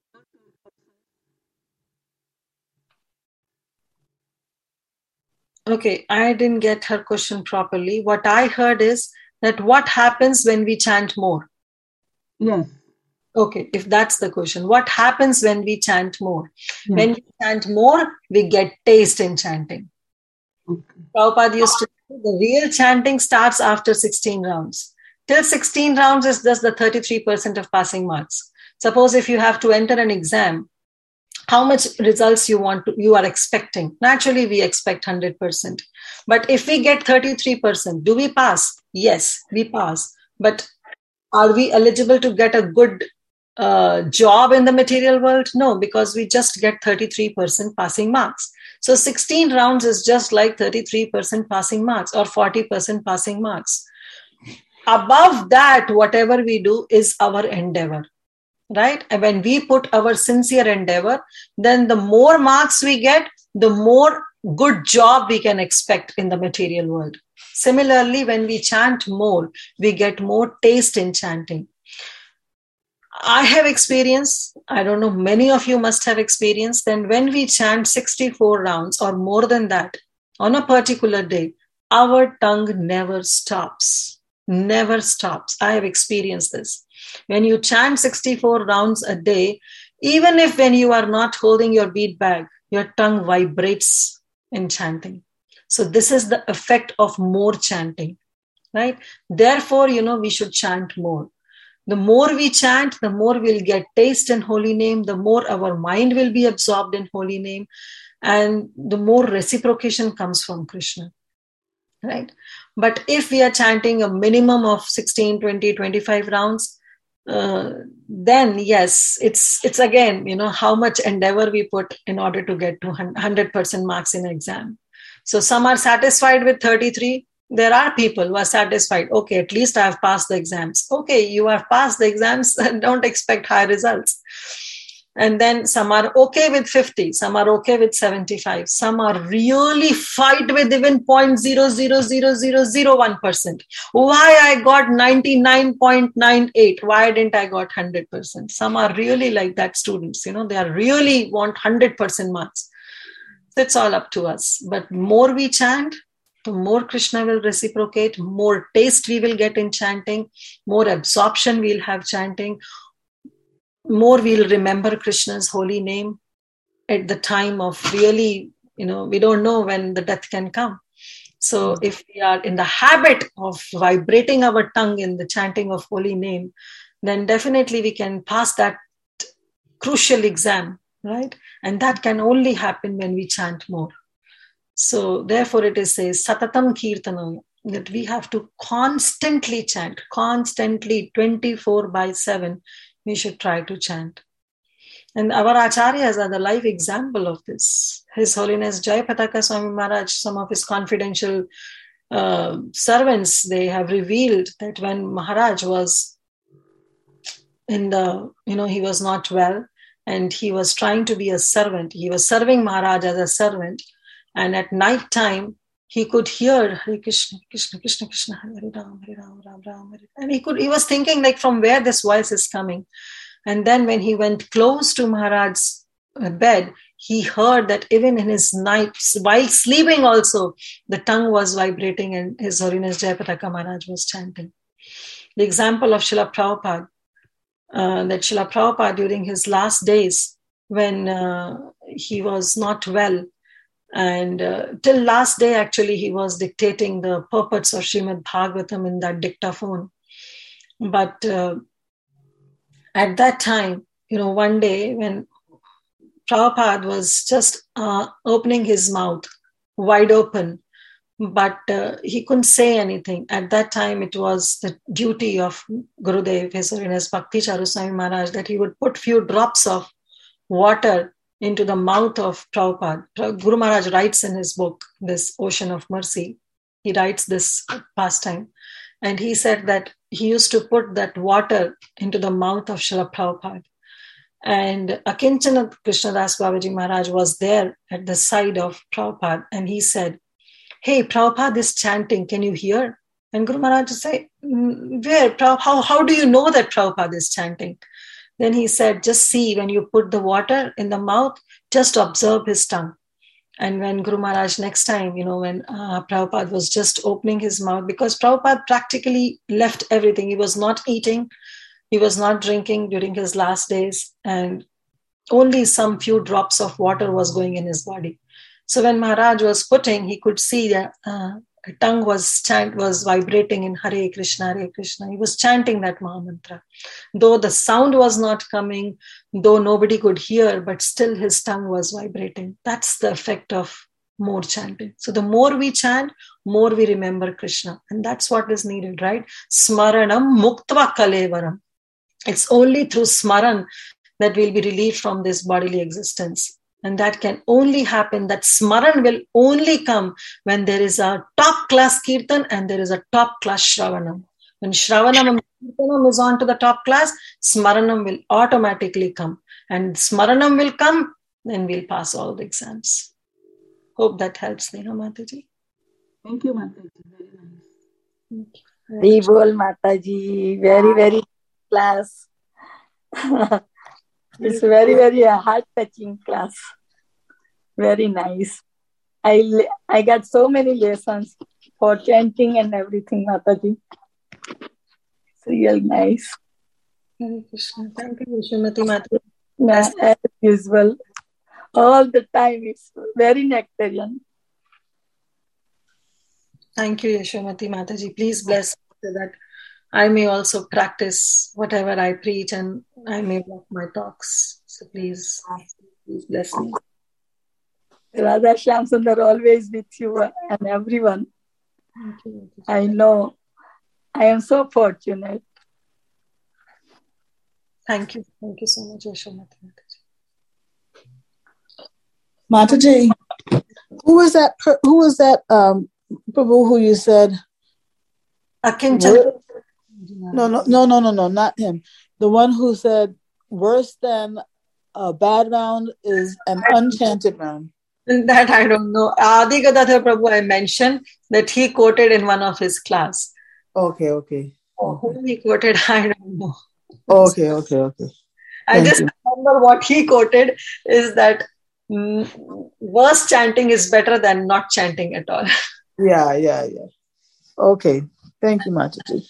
Okay, I didn't get her question properly. What I heard is that what happens when we chant more? Yes. Okay, if that's the question, what happens when we chant more? Yes. When we chant more, we get taste in chanting. Okay. Prabhupada used to say the real chanting starts after 16 rounds. Till 16 rounds is just the 33% of passing marks. Suppose if you have to enter an exam, how much results you are expecting? Naturally, we expect 100%. But if we get 33%, do we pass? Yes, we pass. But are we eligible to get a good job in the material world? No, because we just get 33% passing marks. So 16 rounds is just like 33% passing marks or 40% passing marks. Above that, whatever we do is our endeavor. Right? And when we put our sincere endeavor, then the more marks we get, the more good job we can expect in the material world. Similarly, when we chant more, we get more taste in chanting. I have experienced, I don't know, many of you must have experienced, then when we chant 64 rounds or more than that on a particular day, our tongue never stops. Never stops. I have experienced this. When you chant 64 rounds a day, even if when you are not holding your bead bag, your tongue vibrates in chanting. So this is the effect of more chanting, right? Therefore, we should chant more. The more we chant, the more we'll get taste in holy name, the more our mind will be absorbed in holy name, and the more reciprocation comes from Krishna. Right? But if we are chanting a minimum of 16, 20, 25 rounds, then yes, it's again, how much endeavor we put in order to get to 100% marks in an exam. So some are satisfied with 33. There are people who are satisfied. Okay, at least I have passed the exams. Okay, you have passed the exams, don't expect high results. And then some are okay with 50, some are okay with 75, some are really fight with even 0.0000001%. Why I got 99.98? Why didn't I got 100%? Some are really like that students, they are really want 100% marks. So it's all up to us. But more we chant, the more Krishna will reciprocate, more taste we will get in chanting, more absorption we'll have chanting, more we'll remember Krishna's holy name at the time of really, we don't know when the death can come. So if we are in the habit of vibrating our tongue in the chanting of holy name, then definitely we can pass that crucial exam, right? And that can only happen when we chant more. So therefore it is says, Satatam Kirtanam, that we have to constantly chant, constantly 24/7. We should try to chant. And our acharyas are the life example of this. His Holiness Jayapataka Swami Maharaj, some of his confidential servants, they have revealed that when Maharaj was in he was not well and he was trying to be a servant. He was serving Maharaj as a servant. And at night time, he could hear Hare Krishna, Krishna, Krishna, Krishna, Hare Ram, Ram, Ram, Hare. And he was thinking like from where this voice is coming. And then when he went close to Maharaj's bed, he heard that even in his nights, while sleeping also, the tongue was vibrating and His Holiness Jayapataka Maharaj was chanting. The example of Srila Prabhupada, that Srila Prabhupada during his last days, when he was not well, and till last day actually he was dictating the purports of Srimad Bhagavatam in that dictaphone. But at that time, one day when Prabhupada was just opening his mouth wide open, but he couldn't say anything. At that time, it was the duty of Gurudev, His Holiness Bhakti Charu Swami Maharaj, that he would put few drops of water into the mouth of Prabhupada. Guru Maharaj writes in his book, this Ocean of Mercy, he writes this pastime. And he said that he used to put that water into the mouth of Srila Prabhupada. And Akinchana Krishnadas Babaji Maharaj was there at the side of Prabhupada, and he said, "Hey, Prabhupada is chanting, can you hear?" And Guru Maharaj said, "Where? How do you know that Prabhupada is chanting?" Then he said, "Just see, when you put the water in the mouth, just observe his tongue." And when Guru Maharaj next time, when Prabhupada was just opening his mouth, because Prabhupada practically left everything. He was not eating, he was not drinking during his last days, and only some few drops of water was going in his body. So when Maharaj was putting, he could see that tongue was vibrating in Hare Krishna, Hare Krishna. He was chanting that Maha Mantra. Though the sound was not coming, though nobody could hear, but still his tongue was vibrating. That's the effect of more chanting. So the more we chant, more we remember Krishna. And that's what is needed, right? Smaranam muktva kalevaram. It's only through smaran that we'll be relieved from this bodily existence. And that can only happen, that smaran will only come when there is a top class kirtan and there is a top class shravanam. When shravanam and kirtanam is on to the top class, smaranam will automatically come. And smaranam will come, then we'll pass all the exams. Hope that helps, Neha Mataji. Thank you, Mataji. Very nice. Hari Bol, Mataji. Very, very class. It's very, very heart-touching class. Very nice. I got so many lessons for chanting and everything, Mataji. It's real nice. Hare Krishna. Thank you, Srimati Mataji. As usual, all the time it's very nectarian. Thank you, Yashomati Mataji. Please bless so that I may also practice whatever I preach and I may walk my talks. So please bless me. Radha Shyam Sundar always with you and everyone. Thank you. I know. I am so fortunate. Thank you. Thank you so much, Yashomati Mataji. Mataji, who was that Prabhu who you said? Akinchana. No, not him. The one who said worse than a bad round is an unchanted round. That I don't know. Adi Gadadhar Prabhu, I mentioned that he quoted in one of his class. Okay. Who he quoted, I don't know. Okay. I just remember what he quoted is that worse chanting is better than not chanting at all. Yeah. Okay. Thank you, Mataji.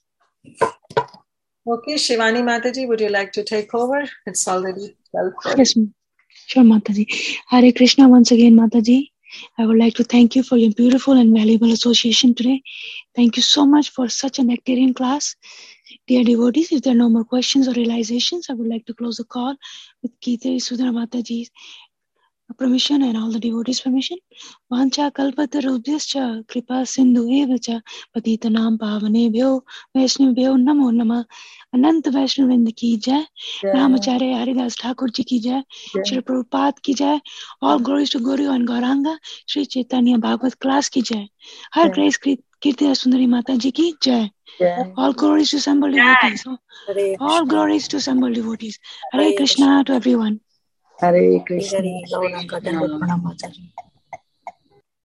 Okay, Shivani Mataji, would you like to take over? It's already 12:40. Yes, sure, Mataji. Hare Krishna once again, Mataji. I would like to thank you for your beautiful and valuable association today. Thank you so much for such a nectarian class. Dear devotees, if there are no more questions or realizations, I would like to close the call with Geetari Sudhana Mataji's permission and all the devotees' permission. Vancha kalpatarubhyascha kripa sindhu evacha patitanam pavanebhyo vaishnavibhyo namo namah. Anant Vaishnavind ki jai. Brahmacharya Haridas Thakur ji ki jai. Shri Prabhupada ki jai. All glories to Guru and Gauranga. Shri Chaitanya Bhagavad class ki jai. Her grace Kirtida Sundari Mata ji ki jai. All glories to assembled devotees. All glories to assembled devotees. Hare Krishna to everyone. Hare Krishna. Hare Krishna.